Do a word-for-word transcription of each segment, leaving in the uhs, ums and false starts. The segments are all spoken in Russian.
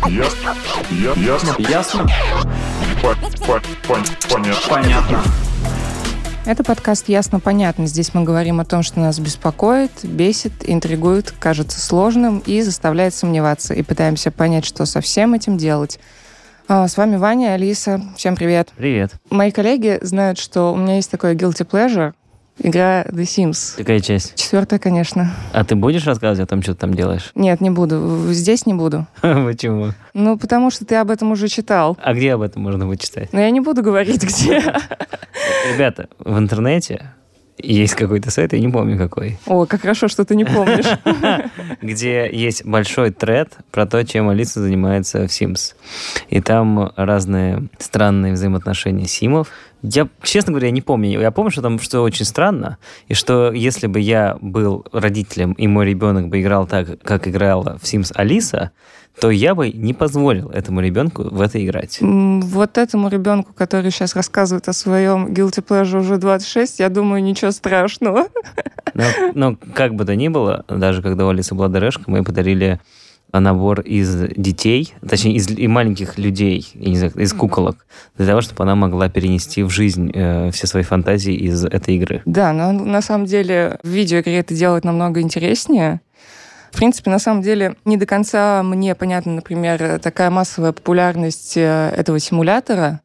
Ясно. Ясно. Ясно. Понятно. Понятно. Это подкаст «Ясно-понятно». Здесь мы говорим о том, что нас беспокоит, бесит, интригует, кажется сложным и заставляет сомневаться. И пытаемся понять, что со всем этим делать. С вами Ваня, Алиса. Всем привет. Привет. Мои коллеги знают, что у меня есть такой guilty pleasure. Игра The Sims. Какая часть? Четвертая, конечно. А ты будешь рассказывать о том, что ты там делаешь? Нет, не буду. Здесь не буду. Почему? Ну, потому что ты об этом уже читал. А где об этом можно вычитать? Но я не буду говорить, где. Ребята, в интернете есть какой-то сайт, я не помню какой. О, как хорошо, что ты не помнишь. Где есть большой тред про то, чем Алиса занимается в Sims. И там разные странные взаимоотношения симов. Я, честно говоря, не помню. Я помню, что там что очень странно, и что если бы я был родителем, и мой ребенок бы играл так, как играла в Sims Алиса, то я бы не позволил этому ребенку в это играть. Вот этому ребенку, который сейчас рассказывает о своем guilty pleasure уже двадцать шесть, я думаю, ничего страшного. Но, но как бы то ни было, даже когда у Алисы была ДРшка, мы подарили набор из детей, точнее, из и маленьких людей, я не знаю, из куколок, для того, чтобы она могла перенести в жизнь э, все свои фантазии из этой игры. Да, но на самом деле в видеоигре это делать намного интереснее. В принципе, на самом деле, не до конца мне понятна, например, такая массовая популярность этого симулятора.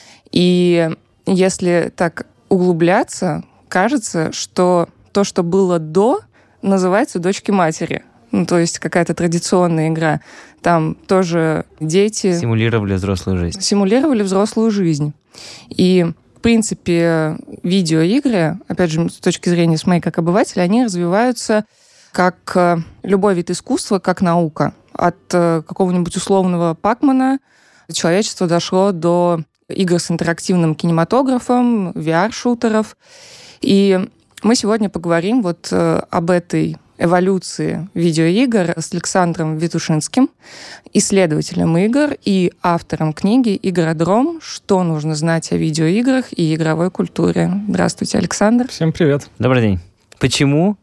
И если так углубляться, кажется, что то, что было до, называется «Дочки матери». Ну, то есть какая-то традиционная игра. Там тоже дети... Симулировали взрослую жизнь. Симулировали взрослую жизнь. И, в принципе, видеоигры, опять же, с точки зрения с моей как обывателя, они развиваются как любой вид искусства, как наука. От какого-нибудь условного Пакмана человечество дошло до игр с интерактивным кинематографом, ви ар-шутеров. И мы сегодня поговорим вот об этой эволюции видеоигр с Александром Витушинским, исследователем игр и автором книги «Игродром. Что нужно знать о видеоиграх и игровой культуре». Здравствуйте, Александр. Всем привет. Добрый день. Почему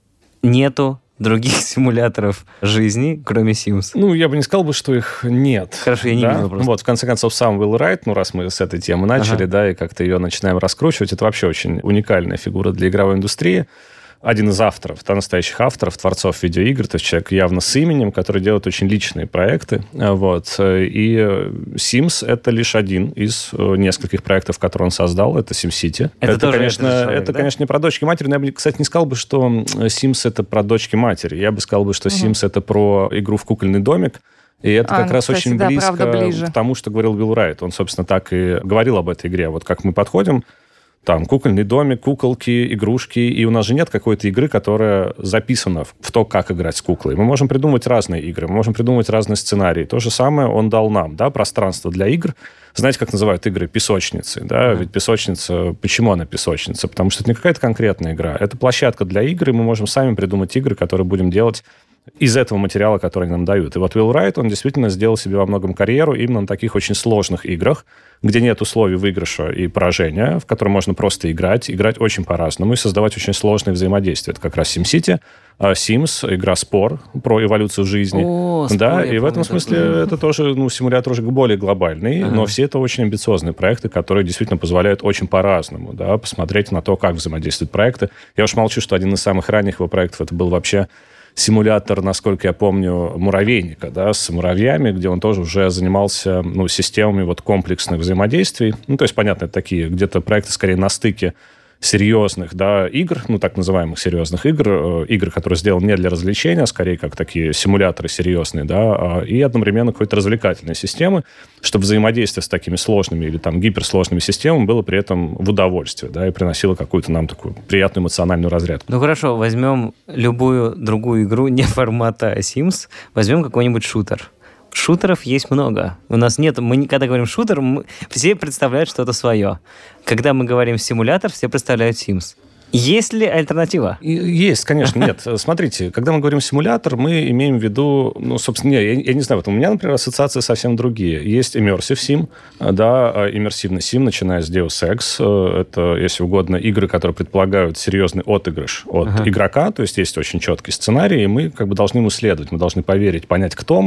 нету других симуляторов жизни, кроме Sims? Ну, я бы не сказал бы, что их нет. Хорошо, я не да? видел просто. Вот, в конце концов, сам Уилл Райт, ну, раз мы с этой темы начали, Ага. да, и как-то ее начинаем раскручивать, это вообще очень уникальная фигура для игровой индустрии. Один из авторов, да, настоящих авторов, творцов видеоигр, то есть человек явно с именем, который делает очень личные проекты. Вот. И Sims — это лишь один из нескольких проектов, которые он создал. Это SimCity. Это, это тоже конечно, этот человек, это, да? конечно, не про дочки-матери, но я бы, кстати, не сказал бы, что Sims — это про дочки-матери. Я бы сказал бы, что Угу. Sims — это про игру в кукольный домик. И это А, как ну, раз кстати, очень да, близко правда, ближе. к тому, что говорил Уилл Райт. Он, собственно, так и говорил об этой игре. Вот как мы подходим, там, кукольный домик, куколки, игрушки. И у нас же нет какой-то игры, которая записана в то, как играть с куклой. Мы можем придумывать разные игры, мы можем придумывать разные сценарии. То же самое он дал нам, да, пространство для игр. Знаете, как называют игры? Песочницы, да? Mm-hmm. Ведь песочница... Почему она песочница? Потому что это не какая-то конкретная игра. Это площадка для игр, и мы можем сами придумать игры, которые будем делать из этого материала, который они нам дают. И вот Уилл Райт, он действительно сделал себе во многом карьеру именно на таких очень сложных играх, где нет условий выигрыша и поражения, в которые можно просто играть, играть очень по-разному и создавать очень сложные взаимодействия. Это как раз SimCity, Sims, игра «Спор» про эволюцию жизни. О, да, «Спор», и в этом смысле такой. это тоже, ну, симулятор уже более глобальный, Ага. но все это очень амбициозные проекты, которые действительно позволяют очень по-разному, да, посмотреть на то, как взаимодействуют проекты. Я уж молчу, что один из самых ранних его проектов это был вообще симулятор, насколько я помню, муравейника, да, с муравьями, где он тоже уже занимался, ну, системами вот комплексных взаимодействий. Ну, то есть, понятно, это такие где-то проекты скорее на стыке серьезных, да, игр, ну, так называемых серьезных игр, э, игр, которые сделаны не для развлечения, а скорее как такие симуляторы серьезные, да, и одновременно какой-то развлекательной системы, чтобы взаимодействие с такими сложными или там гиперсложными системами было при этом в удовольствие, да, и приносило какую-то нам такую приятную эмоциональную разрядку. Ну хорошо, возьмем любую другую игру, не формата Sims, возьмем какой-нибудь шутер. Шутеров есть много. У нас нет... Мы, когда говорим шутер, мы, все представляют что-то свое. Когда мы говорим симулятор, все представляют Sims. Есть ли альтернатива? Есть, конечно, нет. Смотрите, когда мы говорим симулятор, мы имеем в виду, ну, собственно, не, я, я не знаю, вот у меня, например, ассоциации совсем другие. Есть immersive sim, да, иммерсивный сим, начиная с Deus Ex. Это, если угодно, игры, которые предполагают серьезный отыгрыш от ага. игрока, то есть есть очень четкий сценарий, и мы как бы должны ему следовать, мы должны поверить, понять, кто мы,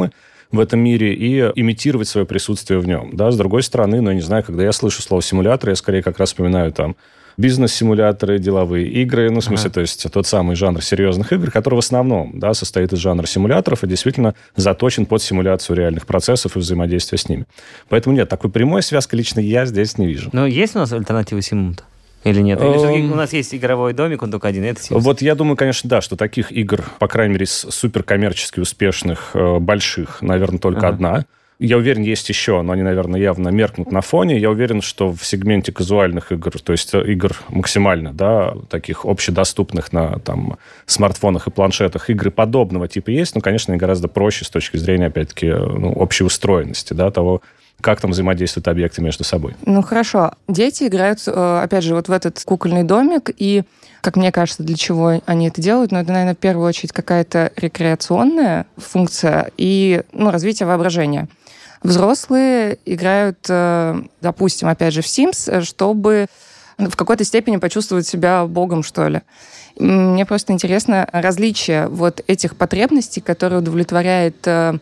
в этом мире и имитировать свое присутствие в нем. Да? С другой стороны, ну, я не знаю, когда я слышу слово «симулятор», я скорее как раз вспоминаю там бизнес-симуляторы, деловые игры, ну, в смысле, ага. то есть тот самый жанр серьезных игр, который в основном, да, состоит из жанра симуляторов и действительно заточен под симуляцию реальных процессов и взаимодействия с ними. Поэтому нет, такой прямой связки лично я здесь не вижу. Но есть у нас альтернатива Симу-то? Или нет? Или um, у нас есть игровой домик, он только один, это Sims? Вот я думаю, конечно, да, что таких игр, по крайней мере, суперкоммерчески успешных, больших, наверное, только ага. одна. Я уверен, есть еще, но они, наверное, явно меркнут на фоне. Я уверен, что в сегменте казуальных игр, то есть игр максимально, да, таких общедоступных на там, смартфонах и планшетах, игры подобного типа есть, но, конечно, они гораздо проще с точки зрения, опять-таки, ну, общей устроенности, да, того, как там взаимодействуют объекты между собой. Ну, хорошо. Дети играют, опять же, вот в этот кукольный домик, и, как мне кажется, для чего они это делают, но это, наверное, в первую очередь какая-то рекреационная функция и, ну, развитие воображения. Взрослые играют, допустим, опять же, в Sims, чтобы в какой-то степени почувствовать себя богом, что ли. Мне просто интересно различие вот этих потребностей, которые удовлетворяет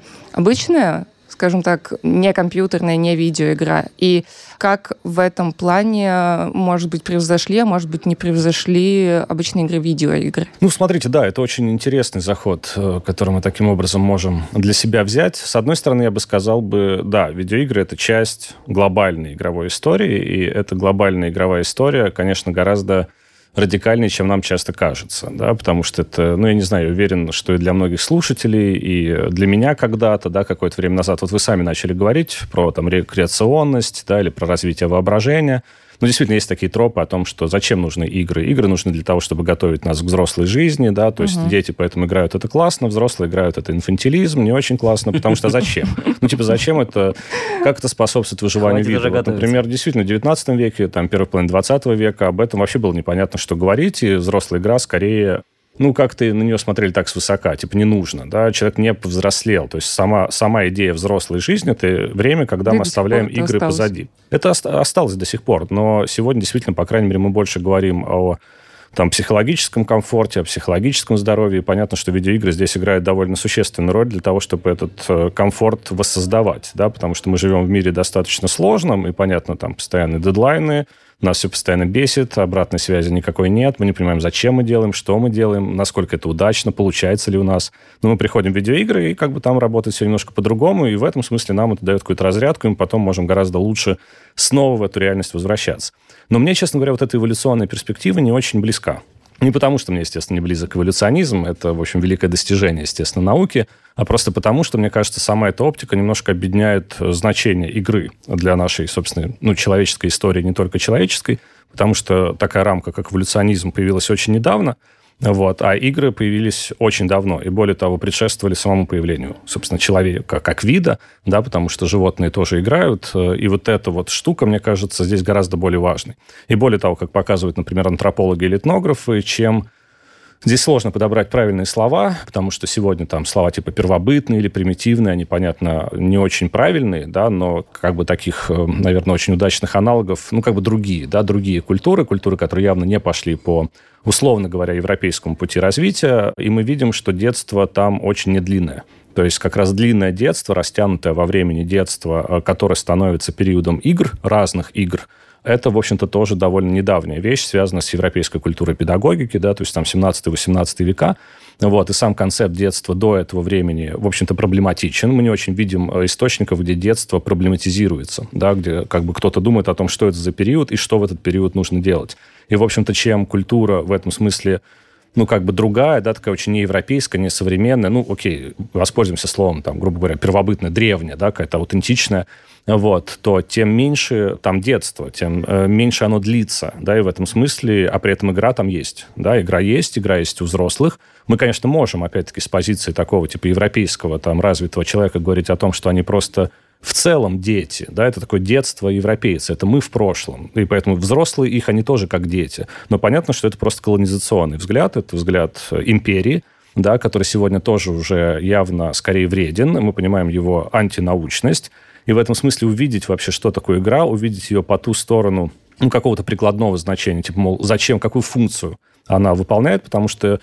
обычная, скажем так, не компьютерная, не видеоигра. И как в этом плане, может быть, превзошли, а может быть, не превзошли обычные игры, видеоигры? Ну, смотрите, да, это очень интересный заход, который мы таким образом можем для себя взять. С одной стороны, я бы сказал бы, да, видеоигры — это часть глобальной игровой истории, и эта глобальная игровая история, конечно, гораздо радикальнее, чем нам часто кажется, да, потому что это, ну, я не знаю, я уверен, что и для многих слушателей, и для меня когда-то, да, какое-то время назад, вот вы сами начали говорить про там рекреационность, да, или про развитие воображения. Ну, действительно, есть такие тропы о том, что зачем нужны игры. Игры нужны для того, чтобы готовить нас к взрослой жизни, да, то есть угу. дети поэтому играют, это классно, взрослые играют, это инфантилизм, не очень классно, потому что зачем? Ну, типа, зачем это, как это способствует выживанию вида? Вот, например, действительно, в девятнадцатом веке, там, первой половине двадцатого века об этом вообще было непонятно, что говорить, и взрослая игра скорее... Ну, как-то на нее смотрели так свысока, типа, не нужно, да, человек не повзрослел. То есть сама, сама идея взрослой жизни – это время, когда да, мы оставляем игры осталось. позади. Это осталось до сих пор, но сегодня действительно, по крайней мере, мы больше говорим о там, психологическом комфорте, о психологическом здоровье. И понятно, что видеоигры здесь играют довольно существенную роль для того, чтобы этот комфорт воссоздавать, да, потому что мы живем в мире достаточно сложном, и, понятно, там постоянные дедлайны, нас все постоянно бесит, обратной связи никакой нет, мы не понимаем, зачем мы делаем, что мы делаем, насколько это удачно, получается ли у нас. Но мы приходим в видеоигры, и как бы там работает все немножко по-другому, и в этом смысле нам это дает какую-то разрядку, и мы потом можем гораздо лучше снова в эту реальность возвращаться. Но мне, честно говоря, вот эта эволюционная перспектива не очень близка. Не потому, что мне, естественно, не близок эволюционизм, это, в общем, великое достижение, естественно, науки, а просто потому, что, мне кажется, сама эта оптика немножко объединяет значение игры для нашей, собственно, ну, человеческой истории, не только человеческой, потому что такая рамка, как эволюционизм, появилась очень недавно, вот, а игры появились очень давно, и более того, предшествовали самому появлению, собственно, человека как вида, да, потому что животные тоже играют, и вот эта вот штука, мне кажется, здесь гораздо более важной. И более того, как показывают, например, антропологи или этнографы, чем... Здесь сложно подобрать правильные слова, потому что сегодня там слова типа первобытные или примитивные, они, понятно, не очень правильные, да, но как бы таких, наверное, очень удачных аналогов, ну, как бы другие, да, другие культуры, культуры, которые явно не пошли по, условно говоря, европейскому пути развития, и мы видим, что детство там очень недлинное. То есть как раз длинное детство, растянутое во времени детство, которое становится периодом игр, разных игр, это, в общем-то, тоже довольно недавняя вещь, связанная с европейской культурой педагогики, да, то есть там семнадцатый-восемнадцатый века. Вот, и сам концепт детства до этого времени, в общем-то, проблематичен. Мы не очень видим источников, где детство проблематизируется, да, где как бы кто-то думает о том, что это за период и что в этот период нужно делать. И, в общем-то, чем культура в этом смысле, ну, как бы другая, да, такая очень неевропейская, не современная, ну, окей, воспользуемся словом, там, грубо говоря, первобытная, древняя, да, какая-то аутентичная, вот, то тем меньше там детство, тем э, меньше оно длится, да, и в этом смысле, а при этом игра там есть, да, игра есть, игра есть у взрослых. Мы, конечно, можем, опять-таки, с позиции такого, типа, европейского, там, развитого человека говорить о том, что они просто в целом дети, да, это такое детство европейца, это мы в прошлом, и поэтому взрослые их, они тоже как дети. Но понятно, что это просто колонизационный взгляд, это взгляд империи, да, который сегодня тоже уже явно скорее вреден, мы понимаем его антинаучность, и в этом смысле увидеть вообще, что такое игра, увидеть ее по ту сторону, ну, какого-то прикладного значения, типа, мол, зачем, какую функцию она выполняет, потому что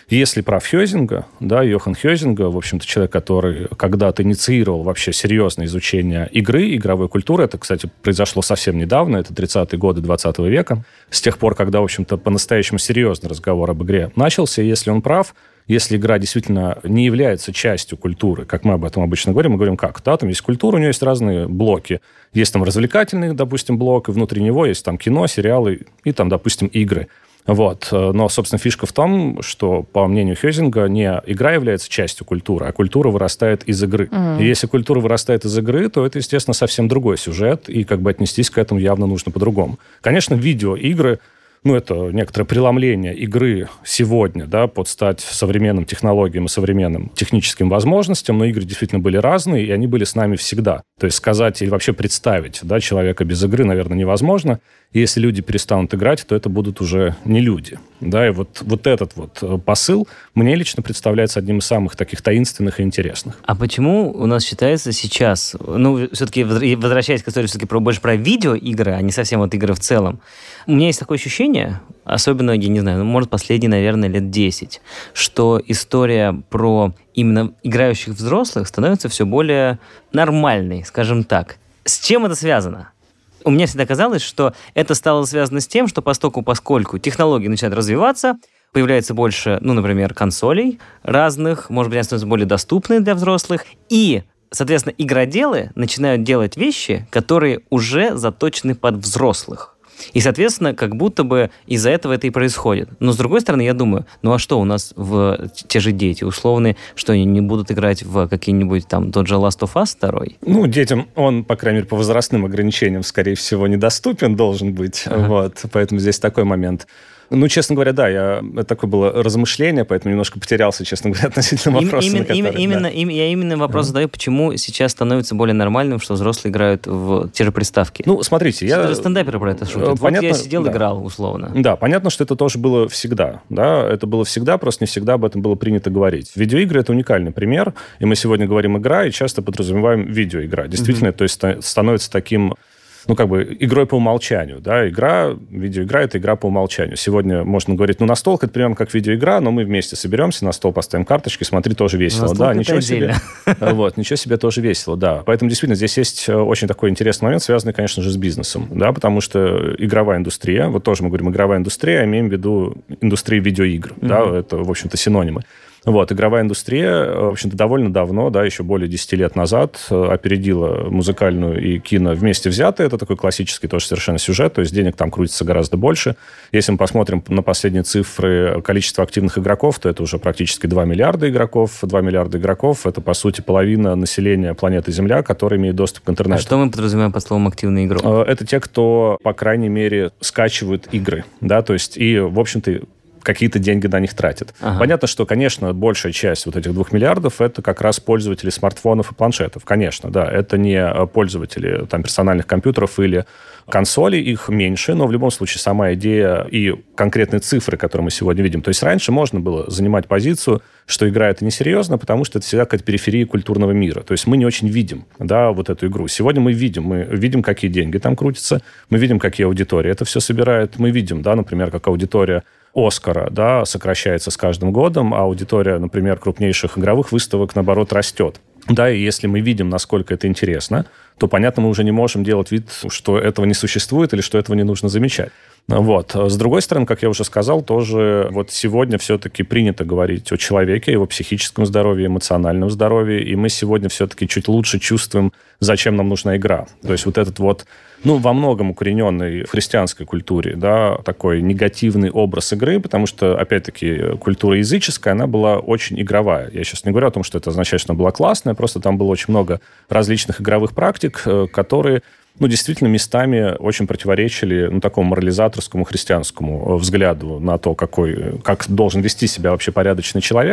Если про Хёзинга, да, Йохан Хёзинга, в общем-то, человек, который когда-то инициировал вообще серьезное изучение игры, игровой культуры, это, кстати, произошло совсем недавно, это тридцатые годы двадцатого века, с тех пор, когда, в общем-то, по-настоящему серьезный разговор об игре начался, если он прав, если игра действительно не является частью культуры, как мы об этом обычно говорим, мы говорим как? Да, там есть культура, у нее есть разные блоки. Есть там развлекательный, допустим, блок, и внутри него есть там кино, сериалы и там, допустим, игры. Вот. Но, собственно, фишка в том, что, по мнению Хёзинга, не игра является частью культуры, а культура вырастает из игры. Mm-hmm. И если культура вырастает из игры, то это, естественно, совсем другой сюжет, и как бы отнестись к этому явно нужно по-другому. Конечно, видеоигры, ну, это некоторое преломление игры сегодня, да, под стать современным технологиям и современным техническим возможностям, но игры действительно были разные, и они были с нами всегда. То есть сказать или вообще представить, да, человека без игры, наверное, невозможно. И если люди перестанут играть, то это будут уже не люди. Да, и вот, вот этот вот посыл мне лично представляется одним из самых таких таинственных и интересных. А почему у нас считается сейчас, ну, все-таки возвращаясь к истории все-таки про, больше про видеоигры, а не совсем вот игры в целом, у меня есть такое ощущение, особенно, я не знаю, ну, может, последние, наверное, лет десять, что история про именно играющих взрослых становится все более нормальной, скажем так. С чем это связано? У меня всегда казалось, что это стало связано с тем, что постоку, поскольку технологии начинают развиваться, появляется больше, ну, например, консолей разных, может быть, они становятся более доступны для взрослых, и, соответственно, игроделы начинают делать вещи, которые уже заточены под взрослых. И, соответственно, как будто бы из-за этого это и происходит. Но, с другой стороны, я думаю, ну а что у нас в те же дети условные, что они не будут играть в какие-нибудь там тот же Last of Us два? Ну, детям он, по крайней мере, по возрастным ограничениям, скорее всего, недоступен должен быть. Ага. Вот, поэтому здесь такой момент. Ну, честно говоря, да, я, это такое было размышление, поэтому немножко потерялся, честно говоря, относительно вопроса. Именно, на который, именно, да. им, я именно вопрос uh-huh. задаю, почему сейчас становится более нормальным, что взрослые играют в те же приставки. Ну, смотрите, я... Даже стендаперы про это шутят. Понятно, вот я сидел, да. играл, условно. Да, понятно, что это тоже было всегда. Да? Это было всегда, просто не всегда об этом было принято говорить. Видеоигры — это уникальный пример, и мы сегодня говорим «игра», и часто подразумеваем видеоигра. Действительно, uh-huh. то есть становится таким... ну, как бы, игрой по умолчанию, да, игра, видеоигра — это игра по умолчанию. Сегодня можно говорить, ну, настолка — это примерно как видеоигра, но мы вместе соберемся, на стол поставим карточки, смотри, тоже весело. Настолка — да, ничего себе. Вот, ничего себе, тоже весело, да. Поэтому, действительно, здесь есть очень такой интересный момент, связанный, конечно же, с бизнесом, да, потому что игровая индустрия, вот тоже мы говорим игровая индустрия, имеем в виду индустрию видеоигр, mm-hmm. да, это, в общем-то, синонимы. Вот, игровая индустрия, в общем-то, довольно давно, да, еще более десяти лет назад опередила музыкальную и кино вместе взятые. Это такой классический тоже совершенно сюжет, то есть денег там крутится гораздо больше. Если мы посмотрим на последние цифры количества активных игроков, то это уже практически два миллиарда игроков. два миллиарда игроков — это, по сути, половина населения планеты Земля, которая имеет доступ к интернету. А что мы подразумеваем под словом «активный игрок»? Это те, кто, по крайней мере, скачивают игры, да, то есть и, в общем-то, какие-то деньги на них тратят. Ага. Понятно, что, конечно, большая часть вот этих двух миллиардов — это как раз пользователи смартфонов и планшетов. Конечно, да. Это не пользователи там, персональных компьютеров или консолей, их меньше, но в любом случае сама идея и конкретные цифры, которые мы сегодня видим. То есть раньше можно было занимать позицию, что игра — это несерьезно, потому что это всегда какая-то периферия культурного мира. То есть мы не очень видим, да, вот эту игру. Сегодня мы видим, мы видим, какие деньги там крутятся, мы видим, какие аудитории это все собирает, мы видим, да, например, как аудитория Оскара, да, сокращается с каждым годом, а аудитория, например, крупнейших игровых выставок, наоборот, растет. Да, и если мы видим, насколько это интересно, то, понятно, мы уже не можем делать вид, что этого не существует или что этого не нужно замечать. Вот. С другой стороны, как я уже сказал, тоже вот сегодня все-таки принято говорить о человеке, его психическом здоровье, эмоциональном здоровье, и мы сегодня все-таки чуть лучше чувствуем, зачем нам нужна игра. То есть вот этот вот, ну, во многом укорененный в христианской культуре, да, такой негативный образ игры, потому что, опять-таки, культура языческая, она была очень игровая. Я сейчас не говорю о том, что это означает, что она была классная, просто там было очень много различных игровых практик, которые, ну, действительно, местами очень противоречили, ну, такому морализаторскому христианскому взгляду на то, какой, как должен вести себя вообще порядочный человек.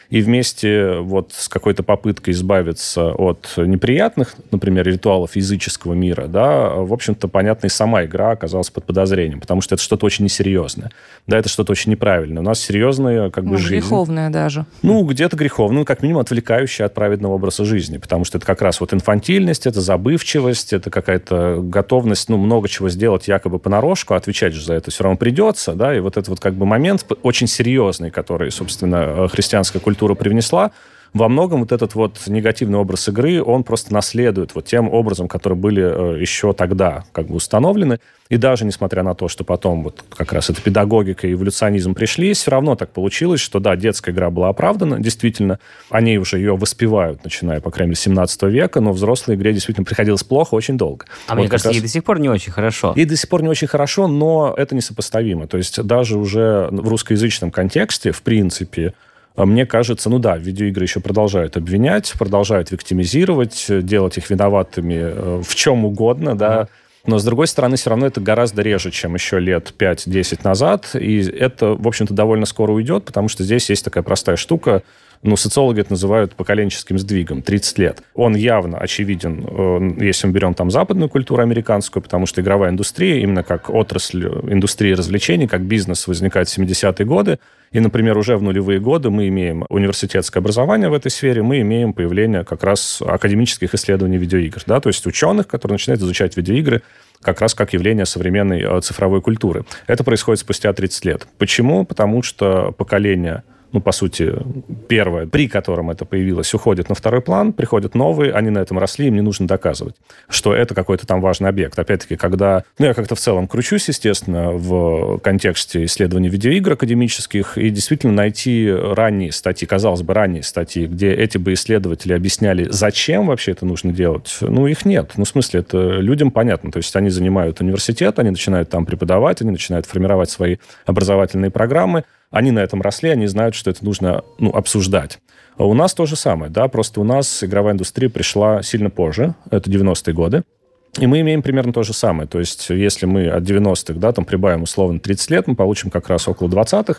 и вместе вот с какой-то попыткой избавиться от неприятных, например, ритуалов языческого мира, да, в общем-то, понятно, и сама игра оказалась под подозрением, потому что это что-то очень несерьезное. Да, это что-то очень неправильное. У нас серьезная как бы ну, жизнь. Греховная даже. Ну, где-то греховная, ну, как минимум отвлекающая от праведного образа жизни, потому что это как раз вот инфантильность, это забывчивость, это какая-то готовность, ну, много чего сделать якобы понарошку, а отвечать же за это все равно придется, да, и вот этот вот как бы момент очень серьезный, который, собственно, христианская культура привнесла, во многом вот этот вот негативный образ игры, он просто наследует вот тем образом, которые были еще тогда как бы установлены. И даже несмотря на то, что потом вот как раз эта педагогика и эволюционизм пришли, все равно так получилось, что да, детская игра была оправдана, действительно, они уже ее воспевают, начиная, по крайней мере, с семнадцатого века, но взрослой игре действительно приходилось плохо очень долго. А вот мне кажется, раз... и до сих пор не очень хорошо. И до сих пор не очень хорошо, но это несопоставимо. То есть даже уже в русскоязычном контексте, в принципе, мне кажется, ну да, видеоигры еще продолжают обвинять, продолжают виктимизировать, делать их виноватыми в чем угодно, да. Mm-hmm. Но, с другой стороны, все равно это гораздо реже, чем еще лет пять-десять назад. И это, в общем-то, довольно скоро уйдет, потому что здесь есть такая простая штука. Ну, социологи это называют поколенческим сдвигом, тридцать лет. Он явно очевиден, если мы берем там западную культуру американскую, потому что игровая индустрия, именно как отрасль индустрии развлечений, как бизнес возникает в семидесятые годы. И, например, уже в нулевые годы мы имеем университетское образование в этой сфере, мы имеем появление как раз академических исследований видеоигр. Да? То есть ученых, которые начинают изучать видеоигры как раз как явление современной цифровой культуры. Это происходит спустя тридцать лет. Почему? Потому что поколение... ну, по сути, первое, при котором это появилось, уходит на второй план, приходят новые, они на этом росли, им не нужно доказывать, что это какой-то там важный объект. Опять-таки, когда... Ну, я как-то в целом кручусь, естественно, в контексте исследований видеоигр академических, и действительно найти ранние статьи, казалось бы, ранние статьи, где эти бы исследователи объясняли, зачем вообще это нужно делать, ну, их нет. Ну, в смысле, это людям понятно. То есть они занимают университет, они начинают там преподавать, они начинают формировать свои образовательные программы, они на этом росли, они знают, что это нужно, ну, обсуждать. А у нас то же самое, да, просто у нас игровая индустрия пришла сильно позже, это девяностые годы, и мы имеем примерно то же самое. То есть если мы от девяностых, да, там прибавим условно тридцать лет, мы получим как раз около двадцатых.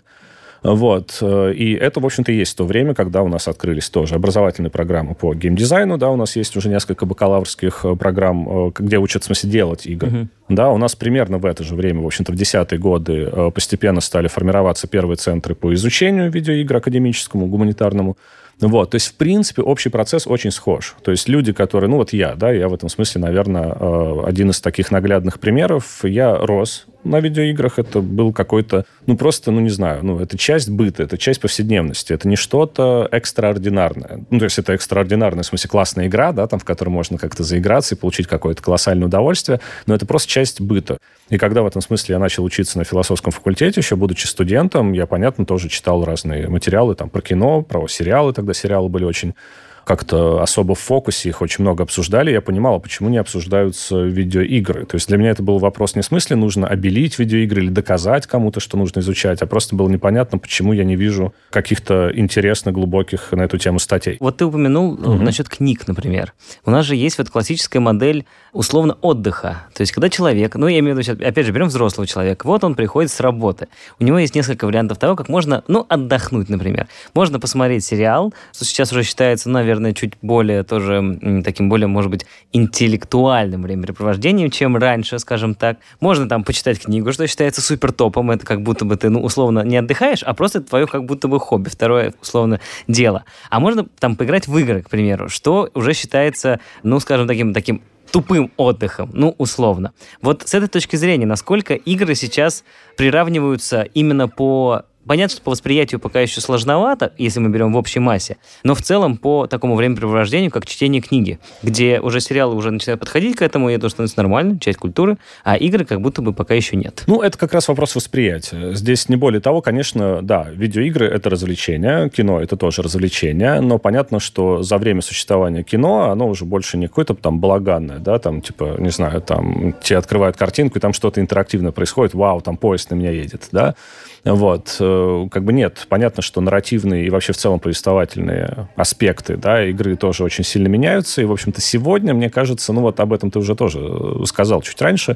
Вот. И это, в общем-то, и есть то время, когда у нас открылись тоже образовательные программы по геймдизайну, да, у нас есть уже несколько бакалаврских программ, где учат, в смысле, делать игры. Uh-huh. Да, у нас примерно в это же время, в общем-то, в десятые годы постепенно стали формироваться первые центры по изучению видеоигр академическому, гуманитарному. Вот, то есть, в принципе, общий процесс очень схож. То есть люди, которые... Ну, вот я, да, я в этом смысле, наверное, один из таких наглядных примеров. Я рос на видеоиграх. Это был какой-то... Ну, просто, ну, не знаю, ну, это часть быта, это часть повседневности. Это не что-то экстраординарное. Ну, то есть это экстраординарная, в смысле, классная игра, да, там, в которой можно как-то заиграться и получить какое-то колоссальное удовольствие. Но это просто часть быта. И когда в этом смысле я начал учиться на философском факультете, еще будучи студентом, я, понятно, тоже читал разные материалы там про кино, про сериалы. Тогда сериалы были очень как-то особо в фокусе, их очень много обсуждали. Я понимал, а почему не обсуждаются видеоигры. То есть для меня это был вопрос не в смысле нужно обелить видеоигры или доказать кому-то, что нужно изучать, а просто было непонятно, почему я не вижу каких-то интересных, глубоких на эту тему статей. Вот ты упомянул угу. насчет книг, например. У нас же есть вот классическая модель условно отдыха. То есть когда человек, ну я имею в виду, опять же, берем взрослого человека, вот он приходит с работы. У него есть несколько вариантов того, как можно, ну, отдохнуть, например. Можно посмотреть сериал, что сейчас уже считается, наверное, чуть более тоже таким более, может быть, интеллектуальным времяпрепровождением, чем раньше, скажем так. Можно там почитать книгу, что считается супер топом. Это как будто бы ты, ну, условно, не отдыхаешь, а просто это твое как будто бы хобби, второе, условно, дело. А можно там поиграть в игры, к примеру, что уже считается, ну, скажем, таким, таким тупым отдыхом, ну, условно. Вот с этой точки зрения, насколько игры сейчас приравниваются именно по... Понятно, что по восприятию пока еще сложновато, если мы берем в общей массе, но в целом по такому времяпрепровождению, как чтение книги, где уже сериалы уже начинают подходить к этому, и это становится нормально, часть культуры, а игры как будто бы пока еще нет. Ну, это как раз вопрос восприятия. Здесь не более того, конечно, да, видеоигры — это развлечение, кино — это тоже развлечение, но понятно, что за время существования кино оно уже больше не какое-то там балаганное, да, там, типа, не знаю, там, тебе открывают картинку, и там что-то интерактивное происходит, вау, там поезд на меня едет, да. Вот, как бы нет. Понятно, что нарративные и вообще в целом повествовательные аспекты, да, игры тоже очень сильно меняются. И, в общем-то, сегодня, мне кажется, ну вот об этом ты уже тоже сказал чуть раньше,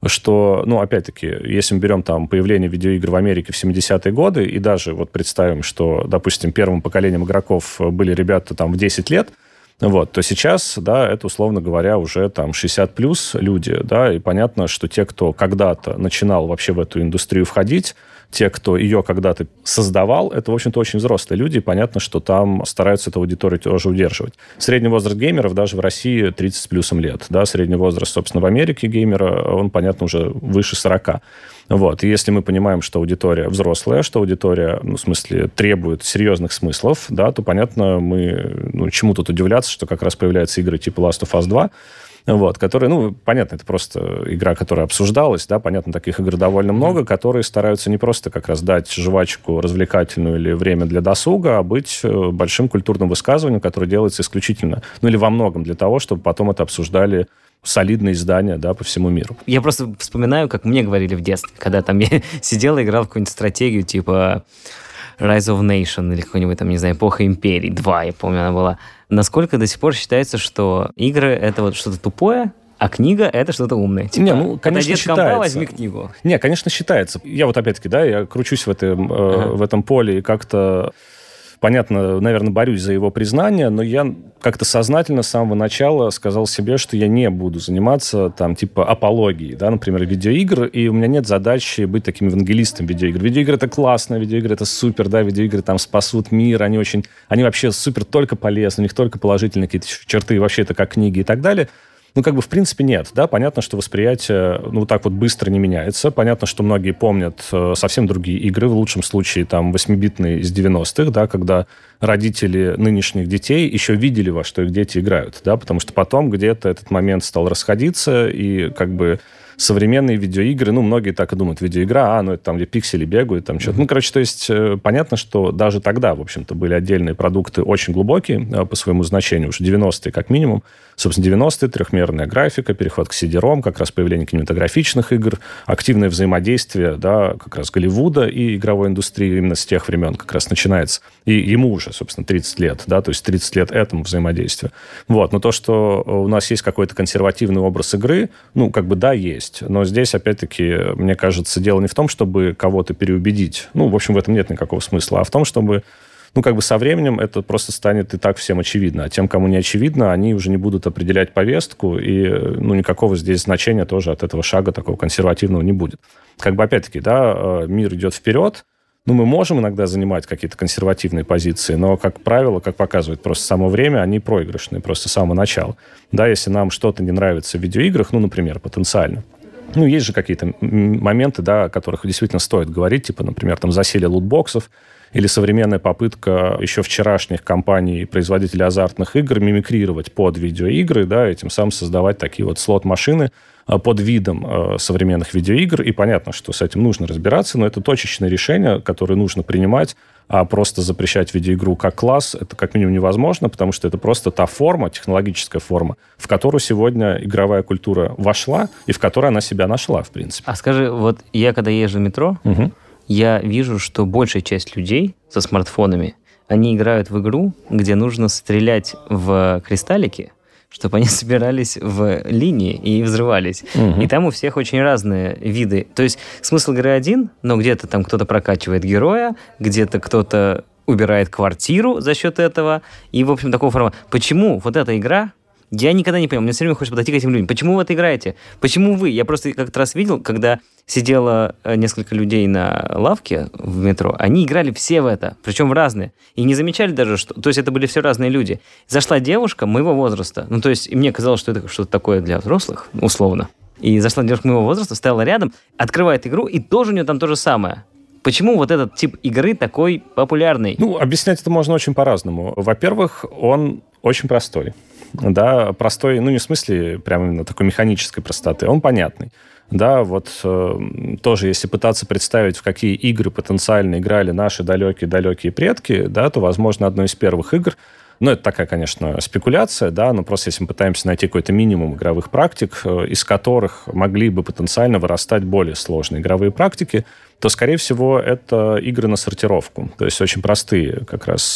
что, ну, опять-таки, если мы берем там появление видеоигр в Америке в семидесятые годы, и даже вот представим, что, допустим, первым поколением игроков были ребята там в десять лет, вот, то сейчас, да, это, условно говоря, уже там шестьдесят плюс люди, да, и понятно, что те, кто когда-то начинал вообще в эту индустрию входить, те, кто ее когда-то создавал, это, в общем-то, очень взрослые люди, и понятно, что там стараются эту аудиторию тоже удерживать. Средний возраст геймеров даже в России тридцать с плюсом лет, да, средний возраст, собственно, в Америке геймера, он, понятно, уже выше сорока. Вот. И если мы понимаем, что аудитория взрослая, что аудитория, ну, в смысле, требует серьезных смыслов, да, то, понятно, мы, ну, чему тут удивляться, что как раз появляются игры типа Last of Us два, вот, которые, ну, понятно, это просто игра, которая обсуждалась, да, понятно, таких игр довольно много, которые стараются не просто как раз дать жвачку развлекательную или время для досуга, а быть большим культурным высказыванием, которое делается исключительно, ну, или во многом для того, чтобы потом это обсуждали солидные издания, да, по всему миру. Я просто вспоминаю, как мне говорили в детстве, когда там я сидел и играл в какую-нибудь стратегию типа Rise of Nation или какой-нибудь там, не знаю, Эпоха Империй два, я помню, она была. Насколько до сих пор считается, что игры — это вот что-то тупое, а книга — это что-то умное. Типа, не, ну, конечно, считается. Компа, возьми книгу. Не, конечно, считается. Я вот опять-таки, да, я кручусь в этом, э, ага. в этом поле и как-то, понятно, наверное, борюсь за его признание, но я как-то сознательно с самого начала сказал себе, что я не буду заниматься там типа апологией, да, например, видеоигр, и у меня нет задачи быть таким евангелистом видеоигр. Видеоигры — это классно, видеоигры — это супер, да, видеоигры там спасут мир, они очень, они вообще супер только полезны, у них только положительные какие-то черты, вообще это как книги и так далее. Ну, как бы, в принципе, нет, да, понятно, что восприятие, ну, вот так вот быстро не меняется, понятно, что многие помнят э, совсем другие игры, в лучшем случае, там, восьмибитные из девяностых, да, когда родители нынешних детей еще видели, во что их дети играют, да, потому что потом где-то этот момент стал расходиться, и, как бы, современные видеоигры, ну, многие так и думают, видеоигра, а, ну, это там, где пиксели бегают, там что-то. Mm-hmm. Ну, короче, то есть, э, понятно, что даже тогда, в общем-то, были отдельные продукты очень глубокие э, по своему значению, уже девяностые как минимум. Собственно, девяностые, трехмерная графика, переход к си ди-ром, как раз появление кинематографичных игр, активное взаимодействие, да, как раз Голливуда и игровой индустрии именно с тех времен как раз начинается. И ему уже, собственно, тридцать лет, да, то есть тридцать лет этому взаимодействию. Вот, но то, что у нас есть какой-то консервативный образ игры, ну, как бы, да, есть. Но здесь, опять-таки, мне кажется, дело не в том, чтобы кого-то переубедить. Ну, в общем, в этом нет никакого смысла, а в том, чтобы, ну, как бы со временем это просто станет и так всем очевидно. А тем, кому не очевидно, они уже не будут определять повестку, и, ну, никакого здесь значения тоже от этого шага такого консервативного не будет. Как бы, опять-таки, да, мир идет вперед. Ну, мы можем иногда занимать какие-то консервативные позиции, но, как правило, как показывает просто само время, они проигрышные просто с самого начала. Да, если нам что-то не нравится в видеоиграх, ну, например, потенциально, ну, есть же какие-то моменты, да, о которых действительно стоит говорить, типа, например, там, засилие лутбоксов, или современная попытка еще вчерашних компаний, производителей азартных игр, мимикрировать под видеоигры, да, и тем самым создавать такие вот слот-машины под видом э, современных видеоигр. И понятно, что с этим нужно разбираться, но это точечное решение, которое нужно принимать, а просто запрещать видеоигру как класс, это как минимум невозможно, потому что это просто та форма, технологическая форма, в которую сегодня игровая культура вошла и в которой она себя нашла, в принципе. А скажи, вот я когда езжу в метро, угу. я вижу, что большая часть людей со смартфонами, они играют в игру, где нужно стрелять в кристаллики, чтобы они собирались в линии и взрывались. Угу. И там у всех очень разные виды. То есть смысл игры один, но где-то там кто-то прокачивает героя, где-то кто-то убирает квартиру за счет этого. И, в общем, такого формата. Почему вот эта игра... Я никогда не понял, мне все время хочется подойти к этим людям. Почему вы это играете? Почему вы? Я просто как-то раз видел, когда сидело несколько людей на лавке в метро, они играли все в это, причем в разные. И не замечали даже, что... То есть это были все разные люди. Зашла девушка моего возраста, ну то есть и мне казалось, что это что-то такое для взрослых, условно. И зашла девушка моего возраста, стояла рядом, открывает игру, и тоже у нее там то же самое. Почему вот этот тип игры такой популярный? Ну, объяснять это можно очень по-разному. Во-первых, он очень простой. Да, простой, ну, не в смысле прям именно такой механической простоты, он понятный. Да, вот э, тоже, если пытаться представить, в какие игры потенциально играли наши далекие-далекие предки, да, то, возможно, одной из первых игр, ну, это такая, конечно, спекуляция, да, но просто если мы пытаемся найти какой-то минимум игровых практик, э, из которых могли бы потенциально вырастать более сложные игровые практики, то, скорее всего, это игры на сортировку. То есть очень простые как раз